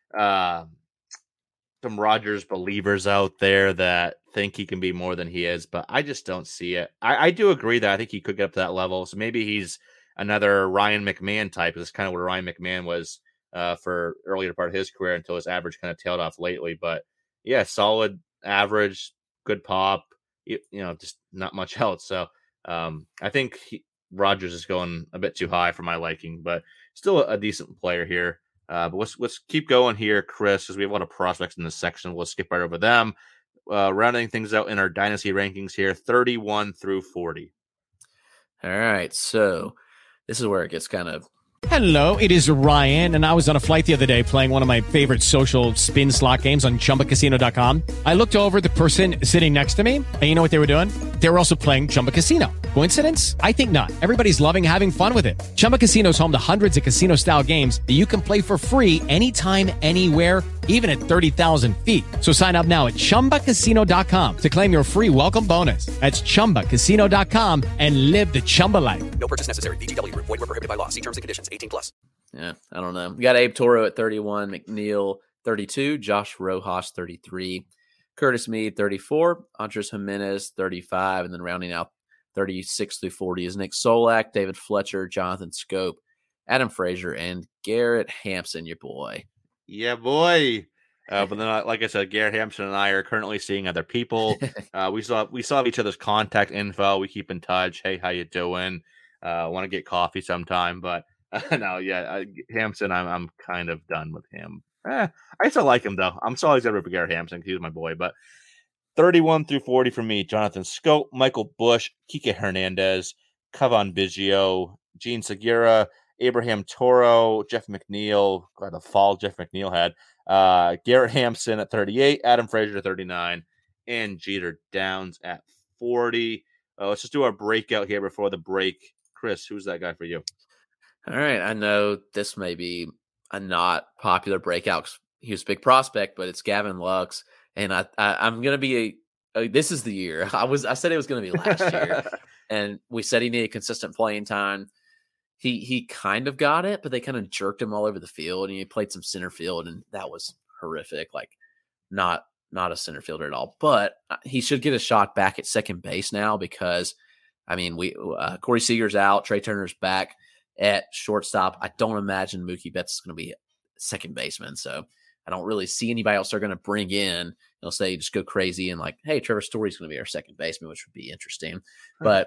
Rodgers believers out there that think he can be more than he is, but I just don't see it. I do agree that I think he could get up to that level. So maybe he's another Ryan McMahon type. That's kind of where Ryan McMahon was for earlier part of his career until his average kind of tailed off lately. But yeah, solid average, good pop, just not much else. So I think Rodgers is going a bit too high for my liking, but still a decent player here. But let's keep going here, Chris, because we have a lot of prospects in this section. We'll skip right over them. Rounding things out in our dynasty rankings here, 31 through 40. All right, so this is where it gets kind of Hello, it is Ryan, and I was on a flight the other day playing one of my favorite social spin slot games on ChumbaCasino.com. I looked over at the person sitting next to me, and you know what they were doing? They were also playing Chumba Casino. Coincidence? I think not. Everybody's loving having fun with it. Chumba Casino is home to hundreds of casino-style games that you can play for free anytime, anywhere, even at 30,000 feet. So sign up now at ChumbaCasino.com to claim your free welcome bonus. That's ChumbaCasino.com and live the Chumba life. No purchase necessary. VGW. Void where prohibited by law. See terms and conditions. 18+. Yeah, I don't know. We got Abe Toro at 31, McNeil 32, Josh Rojas 33, Curtis Mead 34, Andres Jimenez 35, and then rounding out 36 through 40 is Nick Solak, David Fletcher, Jonathan Scope, Adam Frazier, and Garrett Hampson, your boy. Yeah, boy. But then, like I said, Garrett Hampson and I are currently seeing other people. We saw each other's contact info. We keep in touch. Hey, how you doing? Want to get coffee sometime? But no, yeah, Hampson, I'm kind of done with him. I still like him though. I'm still always gonna root for Garrett Hampson because he's my boy. But 31 through 40 for me: Jonathan Scope, Michael Bush, Kike Hernandez, Kavan Biggio, Gene Segura, Abraham Toro, Jeff McNeil. God, the fall Jeff McNeil had. Garrett Hampson at 38, Adam Frazier at 39, and Jeter Downs at 40. Let's just do our breakout here before the break. Chris, who's that guy for you? All right, I know this may be a not popular breakout. He was a big prospect, but it's Gavin Lux, and I'm gonna be this is the year. I said it was gonna be last year, and we said he needed consistent playing time. He kind of got it, but they kind of jerked him all over the field, and he played some center field, and that was horrific. Like not a center fielder at all. But he should get a shot back at second base now because, I mean, Corey Seager's out, Trey Turner's back at shortstop. I don't imagine Mookie Betts is going to be second baseman, so I don't really see anybody else they're going to bring in. They'll say just go crazy and like, hey, Trevor Story's going to be our second baseman, which would be interesting. But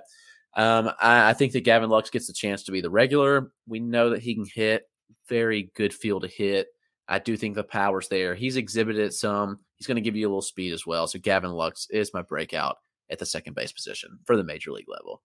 I think that Gavin Lux gets the chance to be the regular. We know that he can hit, very good feel to hit. I do think the power's there. He's exhibited some. He's going to give you a little speed as well. So Gavin Lux is my breakout at the second base position for the major league level.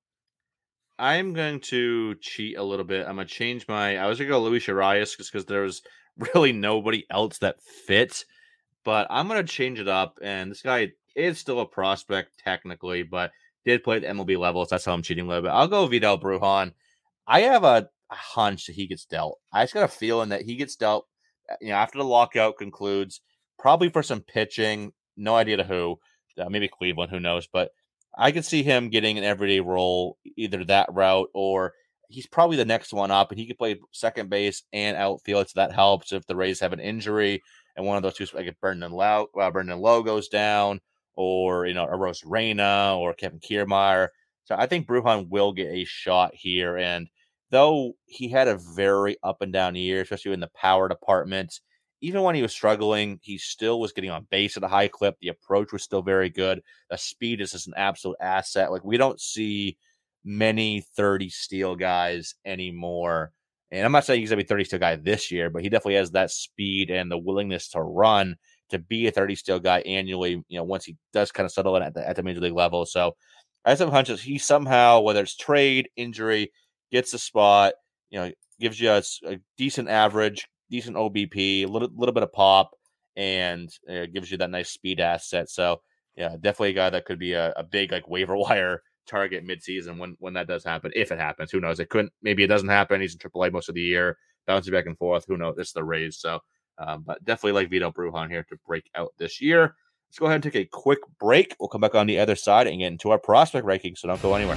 I'm going to cheat a little bit. I'm going to change I was going to go Luis Arias just because there was really nobody else that fit. But I'm going to change it up. And this guy is still a prospect technically, but did play at the MLB level. So that's how I'm cheating a little bit. I'll go Vidal Brujan. I have a hunch that he gets dealt. I just got a feeling that he gets dealt, after the lockout concludes, probably for some pitching. No idea to who. Maybe Cleveland, who knows? But I could see him getting an everyday role, either that route or he's probably the next one up, and he could play second base and outfield. So that helps if the Rays have an injury and one of those two, like if Brendan Lowe goes down, or Aros Reyna or Kevin Kiermaier. So I think Brujan will get a shot here. And though he had a very up and down year, especially in the power department, even when he was struggling, he still was getting on base at a high clip. The approach was still very good. The speed is just an absolute asset. Like, we don't see many 30 steal guys anymore. And I'm not saying he's going to be a 30 steal guy this year, but he definitely has that speed and the willingness to run to be a 30 steal guy annually, once he does kind of settle in at the major league level. So I have some hunches he somehow, whether it's trade, injury, gets a spot, gives you a decent average, decent OBP, a little bit of pop, and gives you that nice speed asset. So yeah, definitely a guy that could be a big like waiver wire target midseason when that does happen. If it happens, who knows? Maybe it doesn't happen. He's in AAA most of the year, bouncing back and forth. Who knows? It's the Rays. So but definitely like Vidal Brujan here to break out this year. Let's go ahead and take a quick break. We'll come back on the other side and get into our prospect rankings, so don't go anywhere.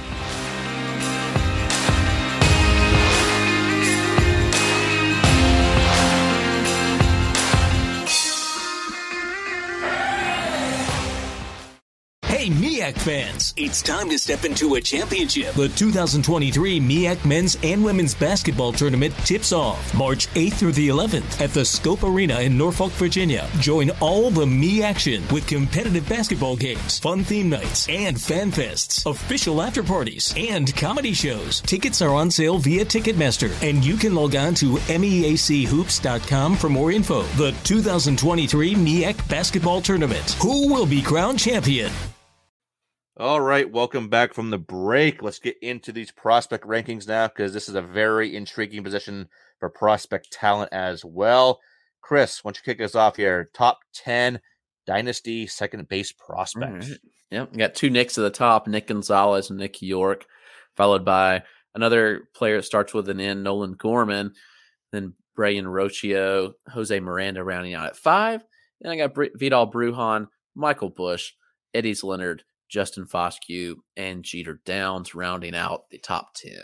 Hey, MEAC fans, it's time to step into a championship. The 2023 MEAC Men's and Women's Basketball Tournament tips off March 8th through the 11th at the Scope Arena in Norfolk, Virginia. Join all the Me action with competitive basketball games, fun theme nights, and fan fests, official after parties, and comedy shows. Tickets are on sale via Ticketmaster, and you can log on to MEACHoops.com for more info. The 2023 MEAC Basketball Tournament. Who will be crowned champion? All right, welcome back from the break. Let's get into these prospect rankings now because this is a very intriguing position for prospect talent as well. Chris, why don't you kick us off here? Top 10 dynasty second base prospects. Right. Yep, we got two Nicks at the top, Nick Gonzalez and Nick York, followed by another player that starts with an N, Nolan Gorman, then Brian Rocchio, Jose Miranda rounding out at 5. Then I got Vidal Brujan, Michael Busch, Eddie Leonard, Justin Foscue, and Jeter Downs rounding out the top 10.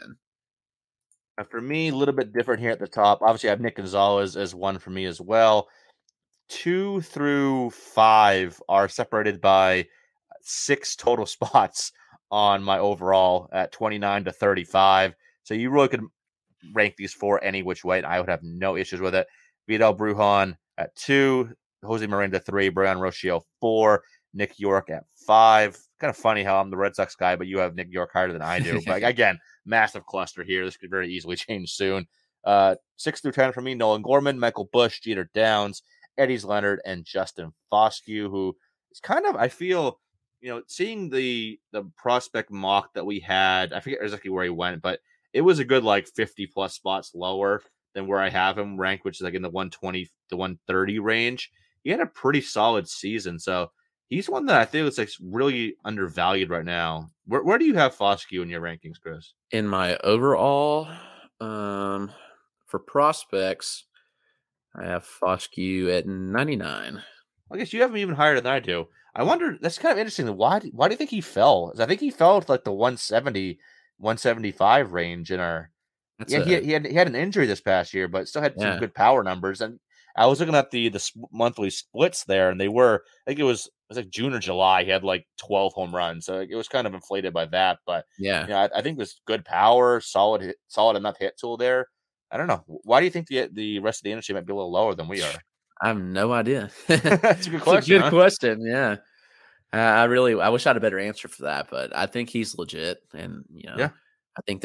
For me, a little bit different here at the top. Obviously, I have Nick Gonzalez as one for me as well. 2 through 5 are separated by 6 total spots on my overall at 29 to 35. So you really could rank these 4 any which way, and I would have no issues with it. Vidal Brujan at 2, Jose Miranda 3, Brian Rocchio 4, Nick York at 5. Kind of funny how I'm the Red Sox guy, but you have Nick York higher than I do. But again, massive cluster here. This could very easily change soon. 6 through 10 for me, Nolan Gorman, Michael Busch, Jeter Downs, Eddie Leonard, and Justin Foscue, who is kind of, I feel, seeing the prospect mock that we had, I forget exactly where he went, but it was a good 50 plus spots lower than where I have him ranked, which is in the 120 to 130 range. He had a pretty solid season, so he's one that I think is really undervalued right now. Where do you have Foscue in your rankings, Chris? In my overall, for prospects, I have Foscue at 99. I guess you have him even higher than I do. I wonder, that's kind of interesting. Why do you think he fell? I think he fell to the 170, 175 range in our. He had an injury this past year, but still had some good power numbers. And I was looking at the monthly splits there, and they were, I think it was June or July. He had 12 home runs, so it was kind of inflated by that. But I think there's good power, solid enough hit tool there. I don't know. Why do you think the rest of the industry might be a little lower than we are? I have no idea. That's a good question. It's a good question. Yeah. I wish I had a better answer for that, but I think he's legit. And, I think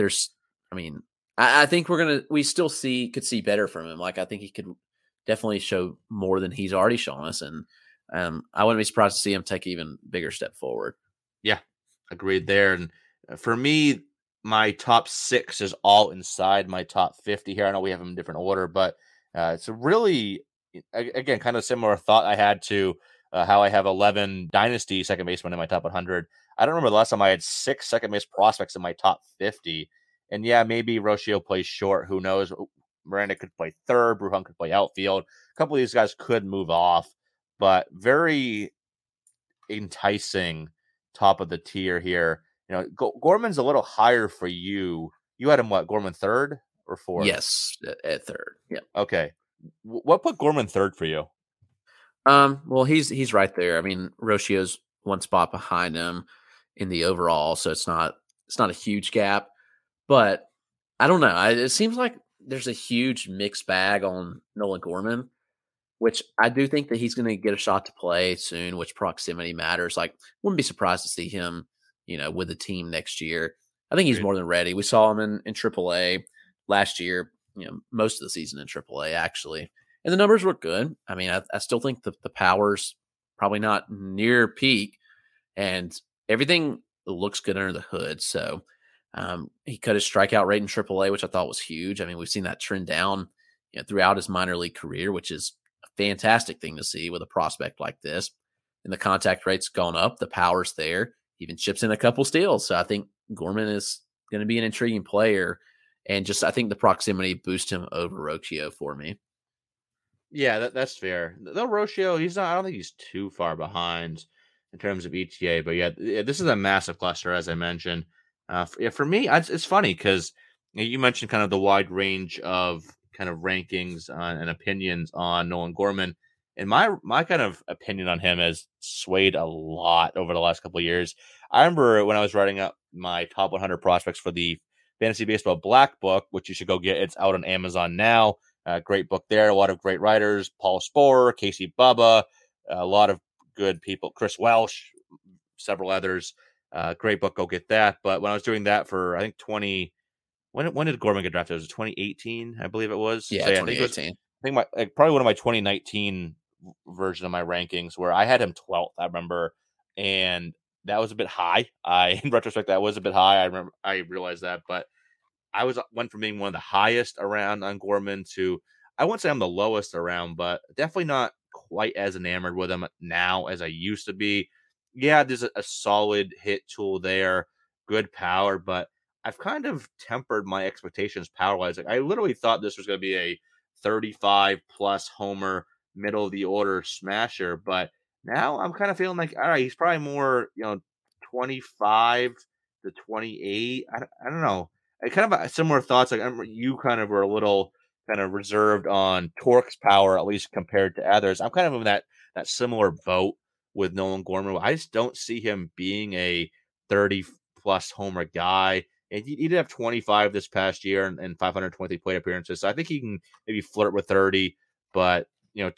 I think we still could see better from him. I think he could definitely show more than he's already shown us. And I wouldn't be surprised to see him take an even bigger step forward. Yeah, agreed there. And for me, my top 6 is all inside my top 50 here. I know we have them in different order, but it's a really, again, kind of similar thought I had to how I have 11 dynasty second basemen in my top 100. I don't remember the last time I had 6 second base prospects in my top 50. And yeah, maybe Rocchio plays short. Who knows? Miranda could play third. Brujan could play outfield. A couple of these guys could move off, but very enticing top of the tier here. Gorman's a little higher for you. You had him Gorman third or fourth? Yes, at third. Yeah. Okay. What put Gorman third for you? Well, he's right there. I mean, Rocchio's one spot behind him in the overall, so it's not a huge gap. But I don't know. It seems like there's a huge mixed bag on Nolan Gorman, which I do think that he's going to get a shot to play soon, which proximity matters. Wouldn't be surprised to see him, with the team next year. I think he's more than ready. We saw him in AAA last year, most of the season in AAA, actually. And the numbers were good. I mean, I still think the power's probably not near peak, and everything looks good under the hood. So he cut his strikeout rate in AAA, which I thought was huge. I mean, we've seen that trend down throughout his minor league career, which is a fantastic thing to see with a prospect like this. And the contact rate's gone up. The power's there. Even chips in a couple steals. So I think Gorman is going to be an intriguing player. And I think the proximity boosts him over Rocchio for me. Yeah, that's fair. Though Rocchio, I don't think he's too far behind in terms of ETA. But yeah, this is a massive cluster, as I mentioned. For me, it's funny because you mentioned kind of the wide range of kind of rankings and opinions on Nolan Gorman. And my kind of opinion on him has swayed a lot over the last couple of years. I remember when I was writing up my top 100 prospects for the Fantasy Baseball Black Book, which you should go get. It's out on Amazon now. Great book there. A lot of great writers. Paul Sporer, Casey Bubba, a lot of good people. Chris Welsh, several others. Great book. Go get that. But when I was doing that for, I think, when did Gorman get drafted? It was 2018, I believe it was. Yeah, so, 2018. I think probably one of my 2019 version of my rankings where I had him 12th, I remember. And that was a bit high. In retrospect, that was a bit high. I realized that, but went from being one of the highest around on Gorman to, I wouldn't say I'm the lowest around, but definitely not quite as enamored with him now as I used to be. Yeah, there's a solid hit tool there, good power, but I've kind of tempered my expectations power-wise. Like, I literally thought this was going to be a 35-plus homer, middle of the order smasher, but now I'm kind of feeling like, all right, he's probably more, 25 to 28. I don't know. I kind of similar thoughts. Like, I remember you kind of were a little kind of reserved on Torque's power, at least compared to others. I'm kind of in that similar boat with Nolan Gorman. I just don't see him being a 30-plus homer guy. And he did have 25 this past year and 520 plate appearances. So I think he can maybe flirt with 30, but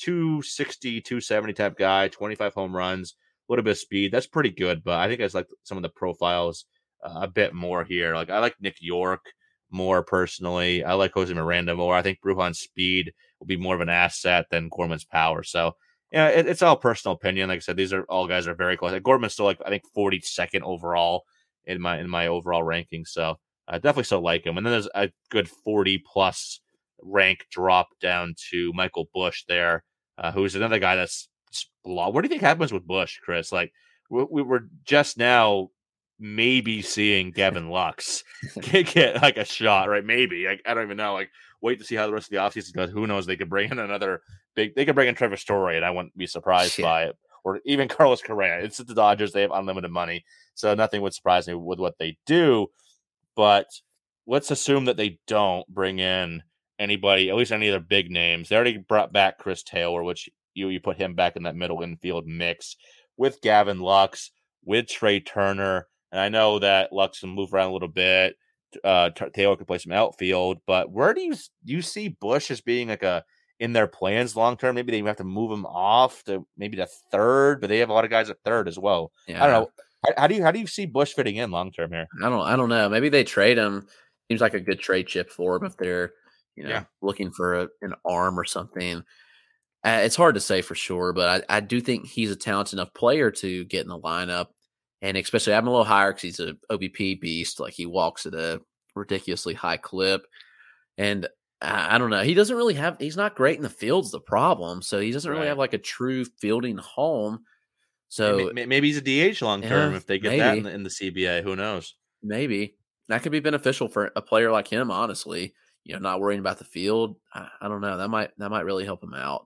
260, 270 type guy, 25 home runs, a little bit of speed. That's pretty good. But I think I just like some of the profiles a bit more here. Like, I like Nick York more personally. I like Jose Miranda more. I think Brujan's speed will be more of an asset than Gorman's power. So yeah, it's all personal opinion. Like I said, these are all guys are very close. Like, Gorman's still I think 42nd overall in my overall ranking. So I definitely still like him. And then there's a good 40-plus rank drop down to Michael Busch there, who's another guy that's what do you think happens with Busch, Chris? Like, we were just now maybe seeing Gavin Lux get like a shot, right? Maybe. I don't even know. Like, wait to see how the rest of the offseason goes. Who knows? They could bring in another they could bring in Trevor Story, and I wouldn't be surprised by it. Or even Carlos Correa. It's the Dodgers. They have unlimited money. So nothing would surprise me with what they do. But let's assume that they don't bring in anybody, at least any of their big names. They already brought back Chris Taylor, which you put him back in that middle infield mix with Gavin Lux, with Trey Turner. And I know that Lux can move around a little bit. Taylor can play some outfield. But where do you see Busch as being like in their plans long term? Maybe they have to move him off to maybe the third, but they have a lot of guys at third as well. Yeah. I don't know. How do you see Busch fitting in long term here? I don't know. Maybe they trade him. Seems like a good trade chip for him if they're looking for an arm or something. It's hard to say for sure, but I do think he's a talented enough player to get in the lineup, and especially I'm a little higher because he's an OBP beast. Like, he walks at a ridiculously high clip, and I don't know. He doesn't really he's not great in the field's the problem. So he doesn't really have like a true fielding home. So maybe he's a DH long term if they get that in the CBA. Who knows? Maybe that could be beneficial for a player like him. Honestly, not worrying about the field. I don't know. That might really help him out.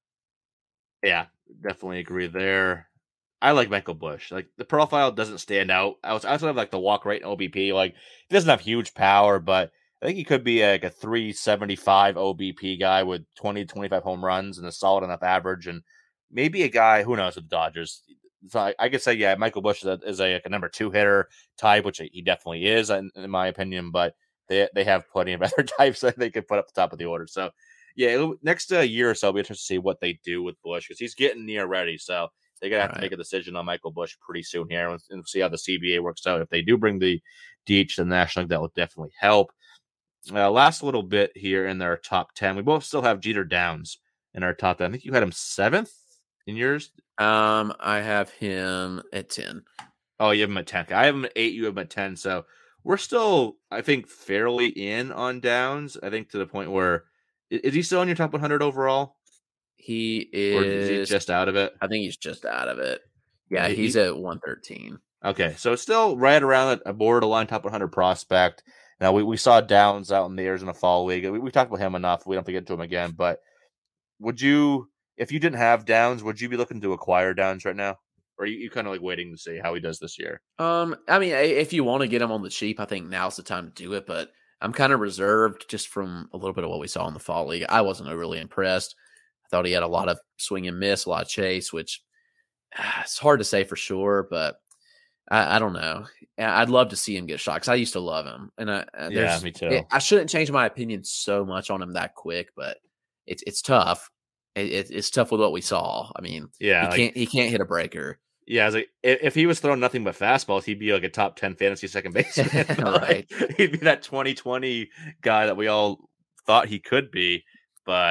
Yeah, definitely agree there. I like Michael Busch. Like, the profile doesn't stand out. I also have like the walk rate and OBP. Like, he doesn't have huge power, but I think he could be like a 375 OBP guy with 20 to 25 home runs and a solid enough average, and maybe a guy, who knows, with the Dodgers. So I could say, yeah, Michael Busch is a number 2 hitter type, which he definitely is, in my opinion, but they have plenty of other types that they could put up the top of the order. So, yeah, next year or so, I'll be interested to see what they do with Busch, because he's getting near ready. So they're going to have to make a decision on Michael Busch pretty soon here and see how the CBA works out. If they do bring the DH to the National League, that will definitely help. Last little bit here in their top 10. We both still have Jeter Downs in our top 10. I think you had him 7th in yours. I have him at 10. Oh, you have him at 10. I have him at 8. You have him at 10. So we're still, I think, fairly in on Downs. I think to the point where is he still in your top 100 overall? He is. Or is he just out of it? I think he's just out of it. Yeah, he's at 113. Okay, so it's still right around a borderline top 100 prospect. Now, we saw Downs out in the Arizona Fall League. We talked about him enough. We don't have to get into him again. But would you, if you didn't have Downs, would you be looking to acquire Downs right now? Or are you kind of like waiting to see how he does this year? I mean, if you want to get him on the cheap, I think now's the time to do it. But I'm kind of reserved just from a little bit of what we saw in the Fall League. I wasn't really impressed. I thought he had a lot of swing and miss, a lot of chase, which it's hard to say for sure, but I don't know. I'd love to see him get a shot because I used to love him. And yeah, me too. I shouldn't change my opinion so much on him that quick, but it's tough. It's tough with what we saw. I mean, yeah, he can't hit a breaker. Yeah, I was like, if he was throwing nothing but fastballs, he'd be like a top 10 fantasy second baseman. Right. He'd be that 2020 guy that we all thought he could be. But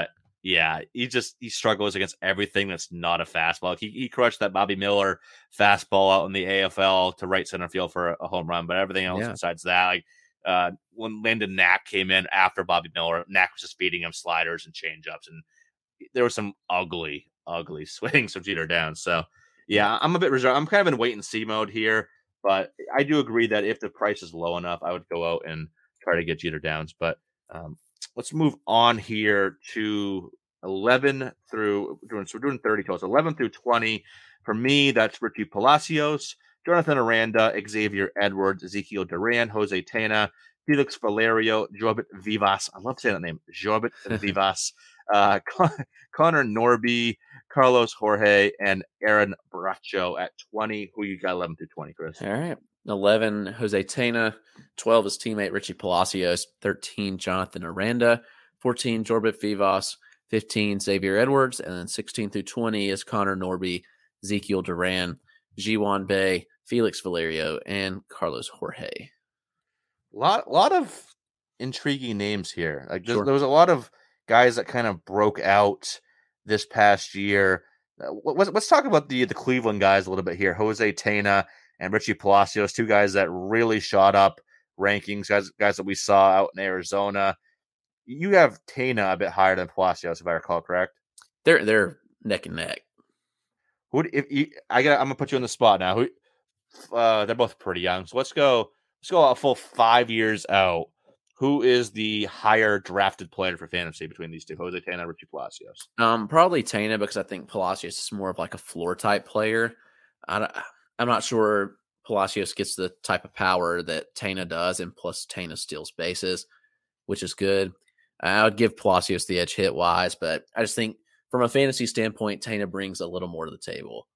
Yeah, he struggles against everything that's not a fastball. Like he crushed that Bobby Miller fastball out in the AFL to right center field for a home run, but everything else besides that, like when Landon Knack came in after Bobby Miller, Knack was just feeding him sliders and changeups, and there was some ugly swings from Jeter Downs. So yeah, I'm a bit reserved. I'm kind of in wait and see mode here, but I do agree that if the price is low enough, I would go out and try to get Jeter Downs. But let's move on here to 11 through, so we're doing 30 totals, 11 through 20. For me, that's Richie Palacios, Jonathan Aranda, Xavier Edwards, Ezekiel Duran, Jose Tena, Felix Valerio, Jorbit Vivas. I love saying that name, Jorbit Vivas, Connor Norby, Carlos Jorge, and Aaron Bracho at 20. Who you got 11 through 20, Chris? All right. 11, Jose Tena. 12, his teammate Richie Palacios. 13, Jonathan Aranda. 14, Jorbit Vivas. 15, Xavier Edwards. And then 16 through 20 is Connor Norby, Ezekiel Duran, Ji-Hwan Bae, Felix Valerio, and Carlos Jorge. Lot of intriguing names here. Like there was a lot of guys that kind of broke out this past year. Let's talk about the Cleveland guys a little bit here. Jose Tena and Richie Palacios, two guys that really shot up rankings, guys that we saw out in Arizona. You have Tena a bit higher than Palacios, if I recall correct. They're neck and neck. I'm gonna put you on the spot now. They're both pretty young, so let's go a full 5 years out. Who is the higher drafted player for fantasy between these two, Jose Tena and Richie Palacios? Probably Tena, because I think Palacios is more of like a floor type player. I'm not sure Palacios gets the type of power that Tena does, and plus Tena steals bases, which is good. I would give Palacios the edge hit wise, but I just think from a fantasy standpoint, Tena brings a little more to the table.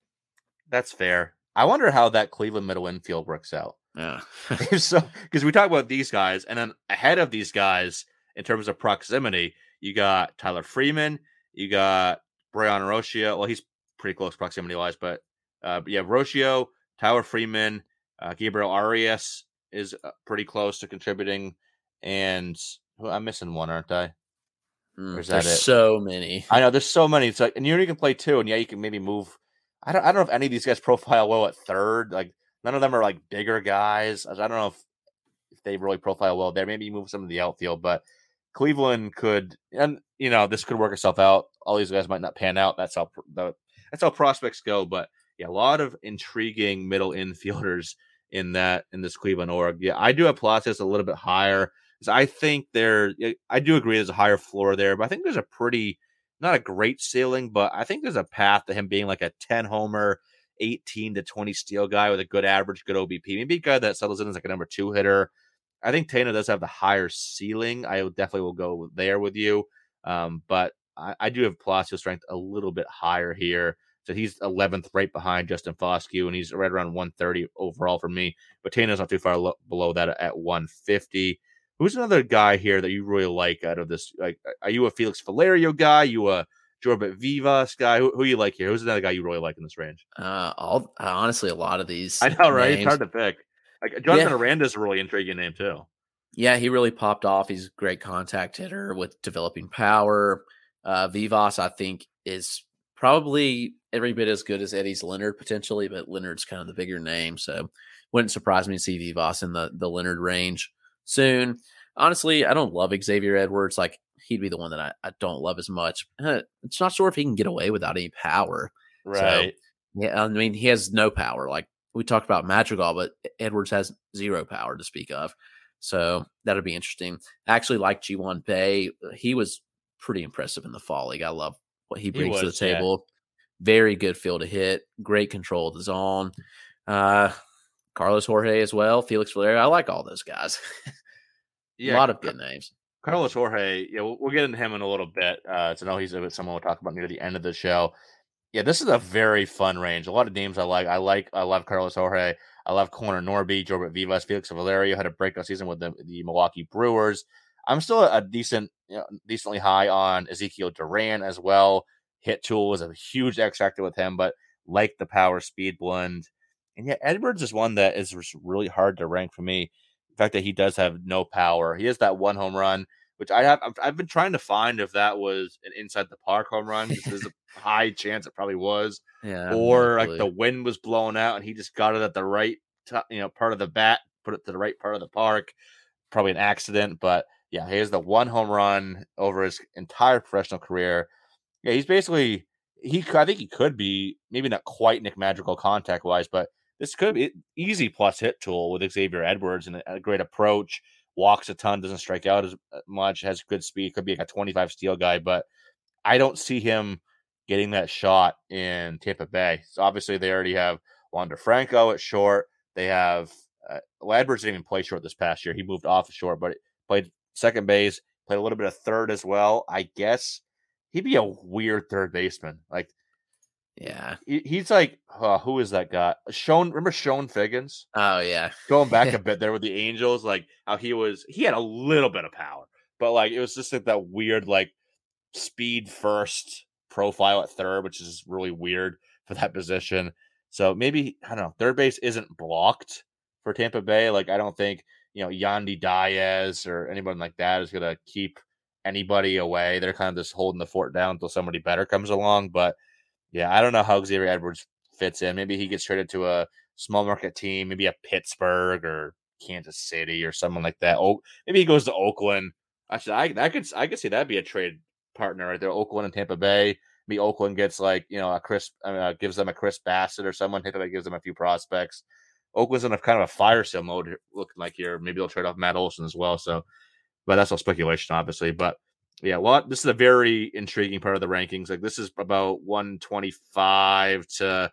That's fair. I wonder how that Cleveland middle infield works out. Yeah. So, because we talk about these guys, and then ahead of these guys in terms of proximity, you got Tyler Freeman, you got Brian Rocio. Well, he's pretty close proximity wise, but yeah, Rocio, Tyler Freeman, Gabriel Arias is pretty close to contributing, and I'm missing one, aren't I? Or is that it? So many. I know there's so many. It's like, and you only can play two, and yeah, you can maybe move. I don't know if any of these guys profile well at third. Like none of them are like bigger guys. I don't know if they really profile well there. Maybe you move some of the outfield, but Cleveland could, and this could work itself out. All these guys might not pan out. That's how prospects go. But yeah, a lot of intriguing middle infielders in this Cleveland org. Yeah, I do have Palacios a little bit higher. I think I do agree there's a higher floor there, but I think there's a pretty, not a great ceiling, but I think there's a path to him being like a 10 homer, 18 to 20 steal guy with a good average, good OBP. Maybe a guy that settles in as like a number 2 hitter. I think Tena does have the higher ceiling. I definitely will go there with you. But I do have Palacios strength a little bit higher here. So he's 11th right behind Justin Foscue, and he's right around 130 overall for me. But Tena's not too far below that at 150. Who's another guy here that you really like out of this? Like, are you a Felix Valerio guy? You a Jorbit Vivas guy? Who you like here? Who's another guy you really like in this range? Honestly, a lot of these. I know, right? Names. It's hard to pick. Like Jonathan Aranda's a really intriguing name too. Yeah, he really popped off. He's a great contact hitter with developing power. Vivas, I think, is probably every bit as good as Eddie's Leonard potentially, but Leonard's kind of the bigger name, so wouldn't surprise me to see Vivas in the Leonard range soon. Honestly, I don't love Xavier Edwards. Like, he'd be the one that I don't love as much. It's not sure if he can get away without any power. Right. So, yeah, I mean, he has no power. Like, we talked about Madrigal, but Edwards has zero power to speak of. So that'll be interesting. I actually like Ji-Hwan Bae. He was pretty impressive in the fall league. I love what he brings to the table. Yeah. Very good field to hit. Great control of the zone. Carlos Jorge as well. Felix Valerio. I like all those guys. Yeah, a lot of good names. Carlos Jorge, yeah, we'll get into him in a little bit. To know he's someone we'll talk about near the end of the show. Yeah, this is a very fun range. A lot of names I like. I love Carlos Jorge. I love Connor Norby, Jorbit Vivas, Felix Valerio had a breakout season with the Milwaukee Brewers. I'm still a decently high on Ezekiel Duran as well. Hit tool was a huge X factor with him, but like the power speed blend. And yeah, Edwards is one that is really hard to rank for me. The fact that he does have no power. He has that one home run which I've been trying to find if that was an inside the park home run. There's a high chance it probably was, or like the wind was blowing out and he just got it at the right part of the bat, put it to the right part of the park. Probably an accident, but yeah, here's the one home run over his entire professional career. Yeah, he's basically I think he could be maybe not quite Nick Madrigal contact wise, but this could be easy plus hit tool with Xavier Edwards and a great approach. Walks a ton, doesn't strike out as much, has good speed, could be like a 25 steal guy, but I don't see him getting that shot in Tampa Bay. So obviously they already have Wander Franco at short. They have Edwards didn't even play short this past year. He moved off of short, but played second base, played a little bit of third as well. I guess he'd be a weird third baseman. Like, yeah, he's like, who is that guy? Remember Sean Figgins? Oh yeah, going back a bit there with the Angels, like how he had a little bit of power, but like it was just like that weird like speed first profile at third, which is really weird for that position. So maybe I don't know. Third base isn't blocked for Tampa Bay. Like I don't think Yandy Diaz or anyone like that is gonna keep anybody away. They're kind of just holding the fort down until somebody better comes along, but. Yeah, I don't know how Xavier Edwards fits in. Maybe he gets traded to a small market team, maybe a Pittsburgh or Kansas City or someone like that. Oh, maybe he goes to Oakland. Actually, I could see that'd be a trade partner right there. Oakland and Tampa Bay. Maybe Oakland gets like gives them a Chris Bassett or someone. Tampa Bay gives them a few prospects. Oakland's in a kind of a fire sale mode looking like here. Maybe they'll trade off Matt Olson as well. So, but that's all speculation, obviously. But yeah, well, this is a very intriguing part of the rankings. Like this is about 125 to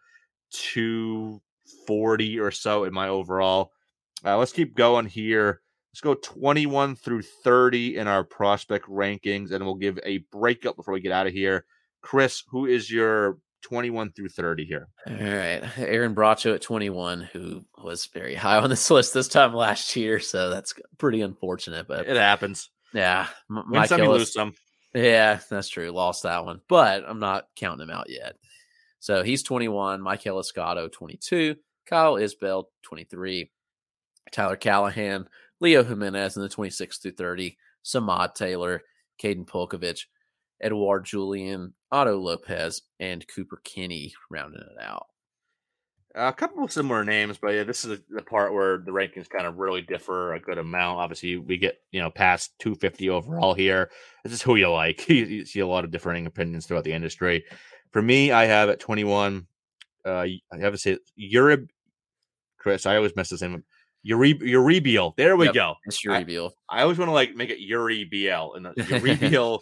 240 or so in my overall. Let's keep going here. Let's go 21 through 30 in our prospect rankings, and we'll give a breakup before we get out of here. Chris, who is your 21 through 30 here? All right. Aaron Bracho at 21, who was very high on this list this time last year, so that's pretty unfortunate, but it happens. Yeah. Win some, you lose some. Yeah, that's true. Lost that one, but I'm not counting him out yet. So he's 21, Michael Escotto 22, Kyle Isbell 23, Tyler Callahan, Leo Jimenez in the 26 through 30, Samad Taylor, Caden Polkovich, Edouard Julian, Otto Lopez, and Cooper Kinney rounding it out. A couple of similar names, but yeah, this is the part where the rankings kind of really differ a good amount. Obviously, we get past 250 overall here. This is who you like. You see a lot of differing opinions throughout the industry. For me, I have at 21. I have to say Urib. Chris, I always mess his name up. Uribiel. There we go. It's Uribiel. I always want to make it Uribiel and Uribiel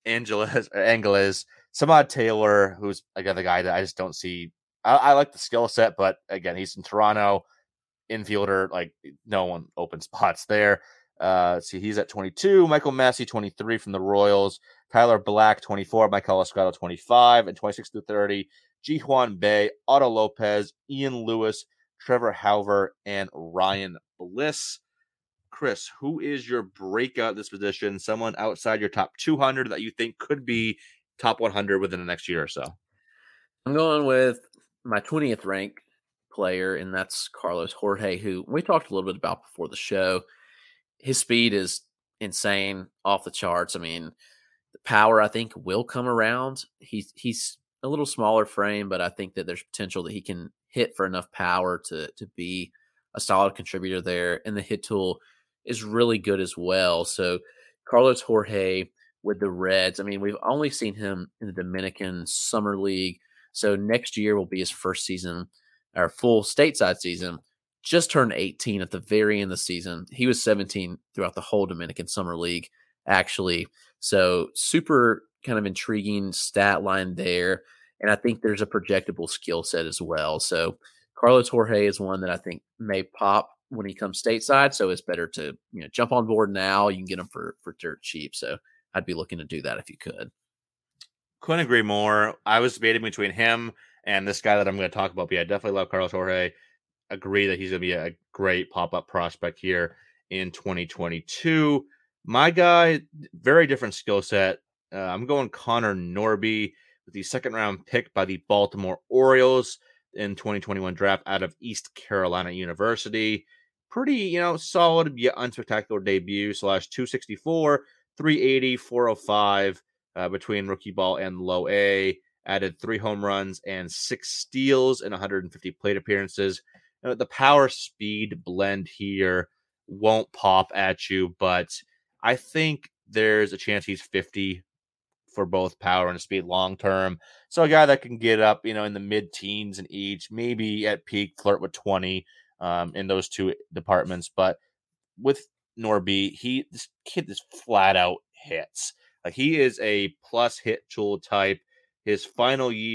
Angeles. Samad Taylor, who's again the guy that I just don't see. I like the skill set, but again, he's in Toronto, infielder, like no one open spots there. See, he's at 22. Michael Massey, 23 from the Royals. Tyler Black, 24. Michael Escotto, 25. And 26 to 30, Ji-Hwan Bae, Otto Lopez, Ian Lewis, Trevor Hauver, and Ryan Bliss. Chris, who is your breakout this position? Someone outside your top 200 that you think could be top 100 within the next year or so? I'm going with my 20th ranked player, and that's Carlos Jorge, who we talked a little bit about before the show. His speed is insane, off the charts. I mean, the power, I think, will come around. He's a little smaller frame, but I think that there's potential that he can hit for enough power to be a solid contributor there. And the hit tool is really good as well. So Carlos Jorge with the Reds, I mean, we've only seen him in the Dominican Summer League. So next year will be his first season, or full stateside season. Just turned 18 at the very end of the season. He was 17 throughout the whole Dominican Summer League, actually. So super kind of intriguing stat line there. And I think there's a projectable skill set as well. So Carlos Jorge is one that I think may pop when he comes stateside. So it's better to jump on board now. You can get him for dirt cheap. So I'd be looking to do that if you could. Couldn't agree more. I was debating between him and this guy that I'm going to talk about. But yeah, I definitely love Carlos Jorge. Agree that he's going to be a great pop-up prospect here in 2022. My guy, very different skill set. I'm going Connor Norby with the second-round pick by the Baltimore Orioles in 2021 draft out of East Carolina University. Pretty, solid yet unspectacular debut / 264, 380, 405 between rookie ball and low A. Added 3 home runs and 6 steals in 150 plate appearances. The power speed blend here won't pop at you, but I think there's a chance he's 50 for both power and speed long term. So a guy that can get up, in the mid-teens in each, maybe at peak flirt with 20 in those two departments. But with Norby, this kid just flat out hits. Like, he is a plus hit tool type. His final 2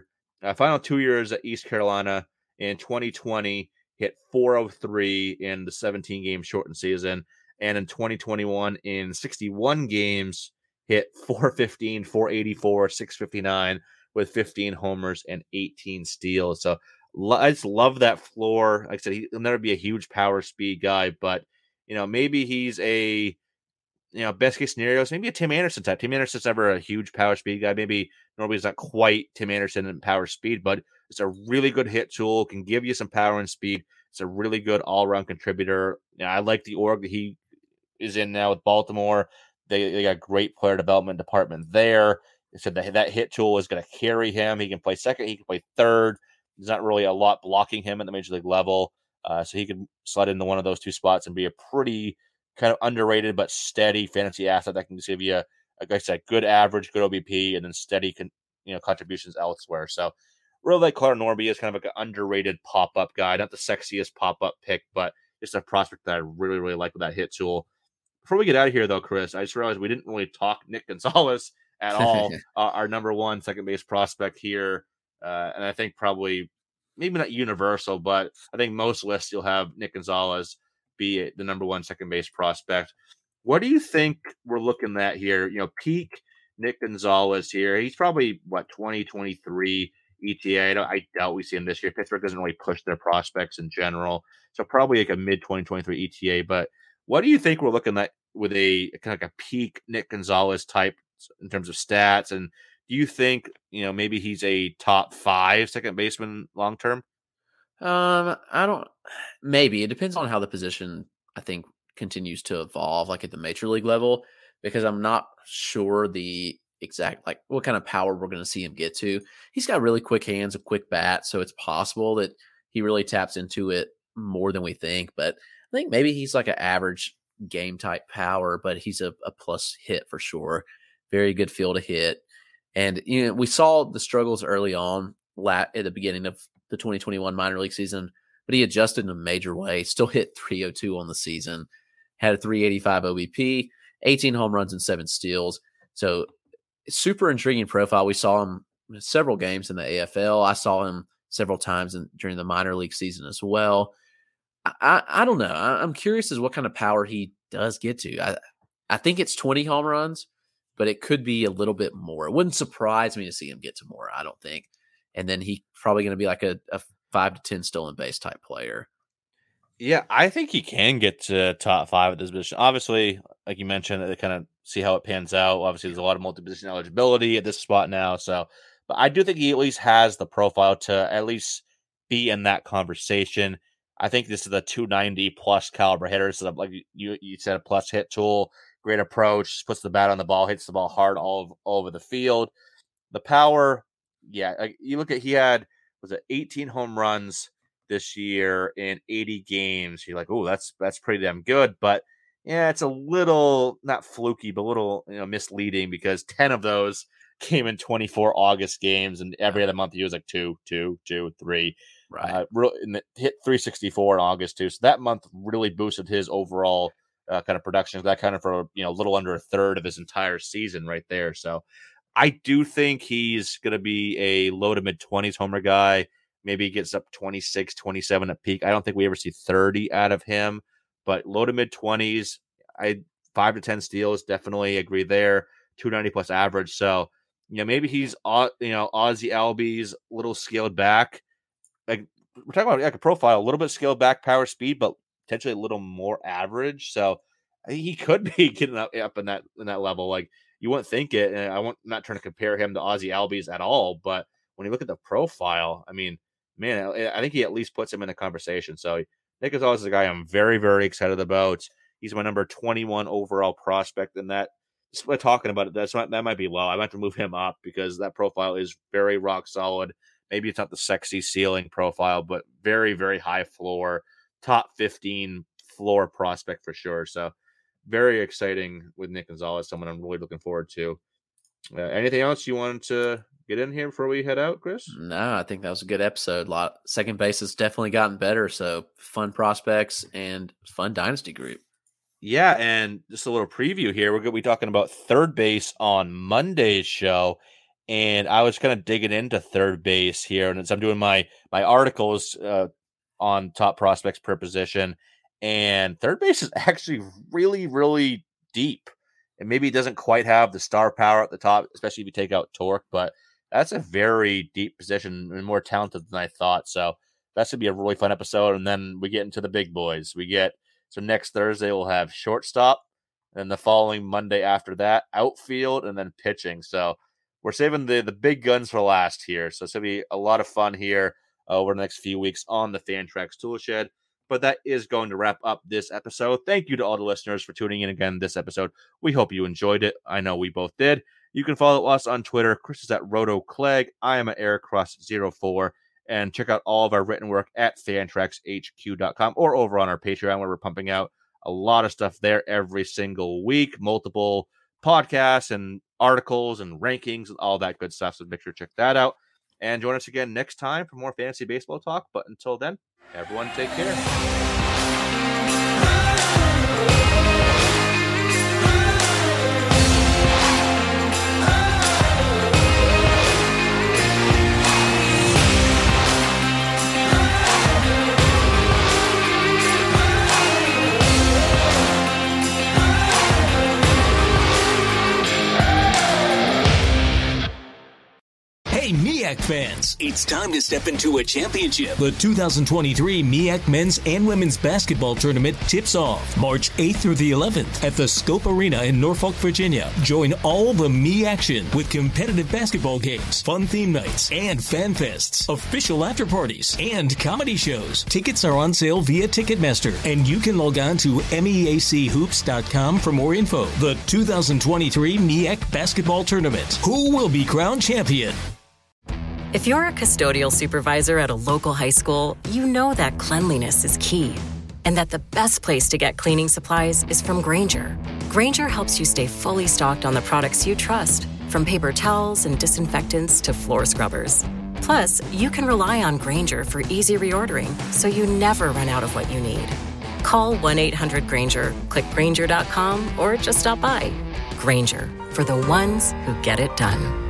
years at East Carolina in 2020 hit 403 in the 17-game shortened season, and in 2021 in 61 games hit 415, 484, 659 with 15 homers and 18 steals. So I just love that floor. Like I said, he'll never be a huge power speed guy, but maybe he's a best case scenarios, maybe a Tim Anderson type. Tim Anderson's never a huge power speed guy. Maybe Norby's not quite Tim Anderson in power speed, but it's a really good hit tool, can give you some power and speed. It's a really good all-around contributor. I like the org that he is in now with Baltimore. They got a great player development department there. They said that hit tool is going to carry him. He can play second. He can play third. There's not really a lot blocking him at the major league level. So he could slide into one of those two spots and be a pretty kind of underrated but steady fantasy asset that can just give you, like I said, good average, good OBP, and then steady contributions elsewhere. So really like Connor Norby is kind of like an underrated pop-up guy. Not the sexiest pop-up pick, but just a prospect that I really, really like with that hit tool. Before we get out of here, though, Chris, I just realized we didn't really talk Nick Gonzalez at all, our number one second base prospect here. And I think probably, maybe not universal, but I think most lists you'll have Nick Gonzalez be the number one second base prospect. What do you think we're looking at here? Peak Nick Gonzalez here. He's probably, 2023 ETA. I doubt we see him this year. Pittsburgh doesn't really push their prospects in general. So probably like a mid-2023 ETA. But what do you think we're looking at with a kind of like a peak Nick Gonzalez type in terms of stats? And do you think, maybe he's a top 5 second baseman long term? Maybe. It depends on how the position, I think, continues to evolve, like at the major league level, because I'm not sure the exact, what kind of power we're going to see him get to. He's got really quick hands, a quick bat, so it's possible that he really taps into it more than we think. But I think maybe he's like an average game type power, but he's a plus hit for sure. Very good feel to hit. And, we saw the struggles early on at the beginning of the 2021 minor league season, but he adjusted in a major way, still hit 302 on the season, had a 385 OBP, 18 home runs and 7 steals. So super intriguing profile. We saw him in several games in the AFL. I saw him several times during the minor league season as well. I don't know. I'm curious as what kind of power he does get to. I think it's 20 home runs, but it could be a little bit more. It wouldn't surprise me to see him get to more, I don't think. And then he's probably going to be like a 5 to 10 stolen base type player. Yeah, I think he can get to top 5 at this position. Obviously, like you mentioned, they kind of see how it pans out. Obviously, there's a lot of multi-position eligibility at this spot now. So, but I do think he at least has the profile to at least be in that conversation. I think this is a 290 plus caliber hitter. So, like you said, a plus hit tool, great approach, puts the bat on the ball, hits the ball hard all over the field. The power, yeah, you look at, he had 18 home runs this year in 80 games. You're like, oh, that's pretty damn good. But yeah, it's a little not fluky, but a little misleading, because 10 of those came in 24 August games, and every other month he was like 2, 2, 2, 3. Right. Hit 364 in August too. So that month really boosted his overall kind of production. That kind of for a little under a third of his entire season right there. So I do think he's going to be a low to mid 20s homer guy. Maybe he gets up 26, 27 at peak. I don't think we ever see 30 out of him, but low to mid 20s. 5 to 10 steals, definitely agree there. 290 plus average. So maybe he's Ozzie Albies, a little scaled back. Like we're talking about, like a profile, a little bit scaled back power speed, but potentially a little more average. So I think he could be getting up in that level. Like you wouldn't think it. And I'm not trying to compare him to Ozzie Albies at all, but when you look at the profile, I mean, man, I think he at least puts him in the conversation. So Nick Gonzalez is a guy I'm very, very excited about. He's my number 21 overall prospect in that talking about it, that might be low. I might have to move him up because that profile is very rock solid. Maybe it's not the sexy ceiling profile, but very, very high floor, top 15 floor prospect for sure. So very exciting with Nick Gonzalez, someone I'm really looking forward to. Anything else you wanted to get in here before we head out, Chris? No, I think that was a good episode. Second base has definitely gotten better. So fun prospects and fun dynasty group. Yeah, and just a little preview here. We're going to be talking about third base on Monday's show. And I was kind of digging into third base here. And as I'm doing my articles on top prospects per position. And third base is actually really, really deep. And maybe it doesn't quite have the star power at the top, especially if you take out Torque. But that's a very deep position and more talented than I thought. So that should be a really fun episode. And then we get into the big boys. So next Thursday, we'll have shortstop. And the following Monday after that, outfield and then pitching. So we're saving the big guns for last here. So it's going to be a lot of fun here over the next few weeks on the Fantrax Toolshed. But that is going to wrap up this episode. Thank you to all the listeners for tuning in again this episode. We hope you enjoyed it. I know we both did. You can follow us on Twitter. Chris is at RotoClegg. I am at EricCross04. And check out all of our written work at fantraxhq.com or over on our Patreon, where we're pumping out a lot of stuff there every single week. Multiple podcasts and articles and rankings and all that good stuff. So make sure to check that out. And join us again next time for more fantasy baseball talk. But until then, everyone take care. Hey, MEAC fans, it's time to step into a championship. The 2023 MEAC Men's and Women's Basketball Tournament tips off March 8th through the 11th at the Scope Arena in Norfolk, Virginia. Join all the MEAC action with competitive basketball games, fun theme nights, and fan fests, official after parties, and comedy shows. Tickets are on sale via Ticketmaster, and you can log on to meachoops.com for more info. The 2023 MEAC Basketball Tournament. Who will be crowned champion? If you're a custodial supervisor at a local high school, you know that cleanliness is key, and that the best place to get cleaning supplies is from Grainger. Grainger helps you stay fully stocked on the products you trust, from paper towels and disinfectants to floor scrubbers. Plus, you can rely on Grainger for easy reordering, so you never run out of what you need. Call 1-800-GRAINGER, click Grainger.com, or just stop by. Grainger, for the ones who get it done.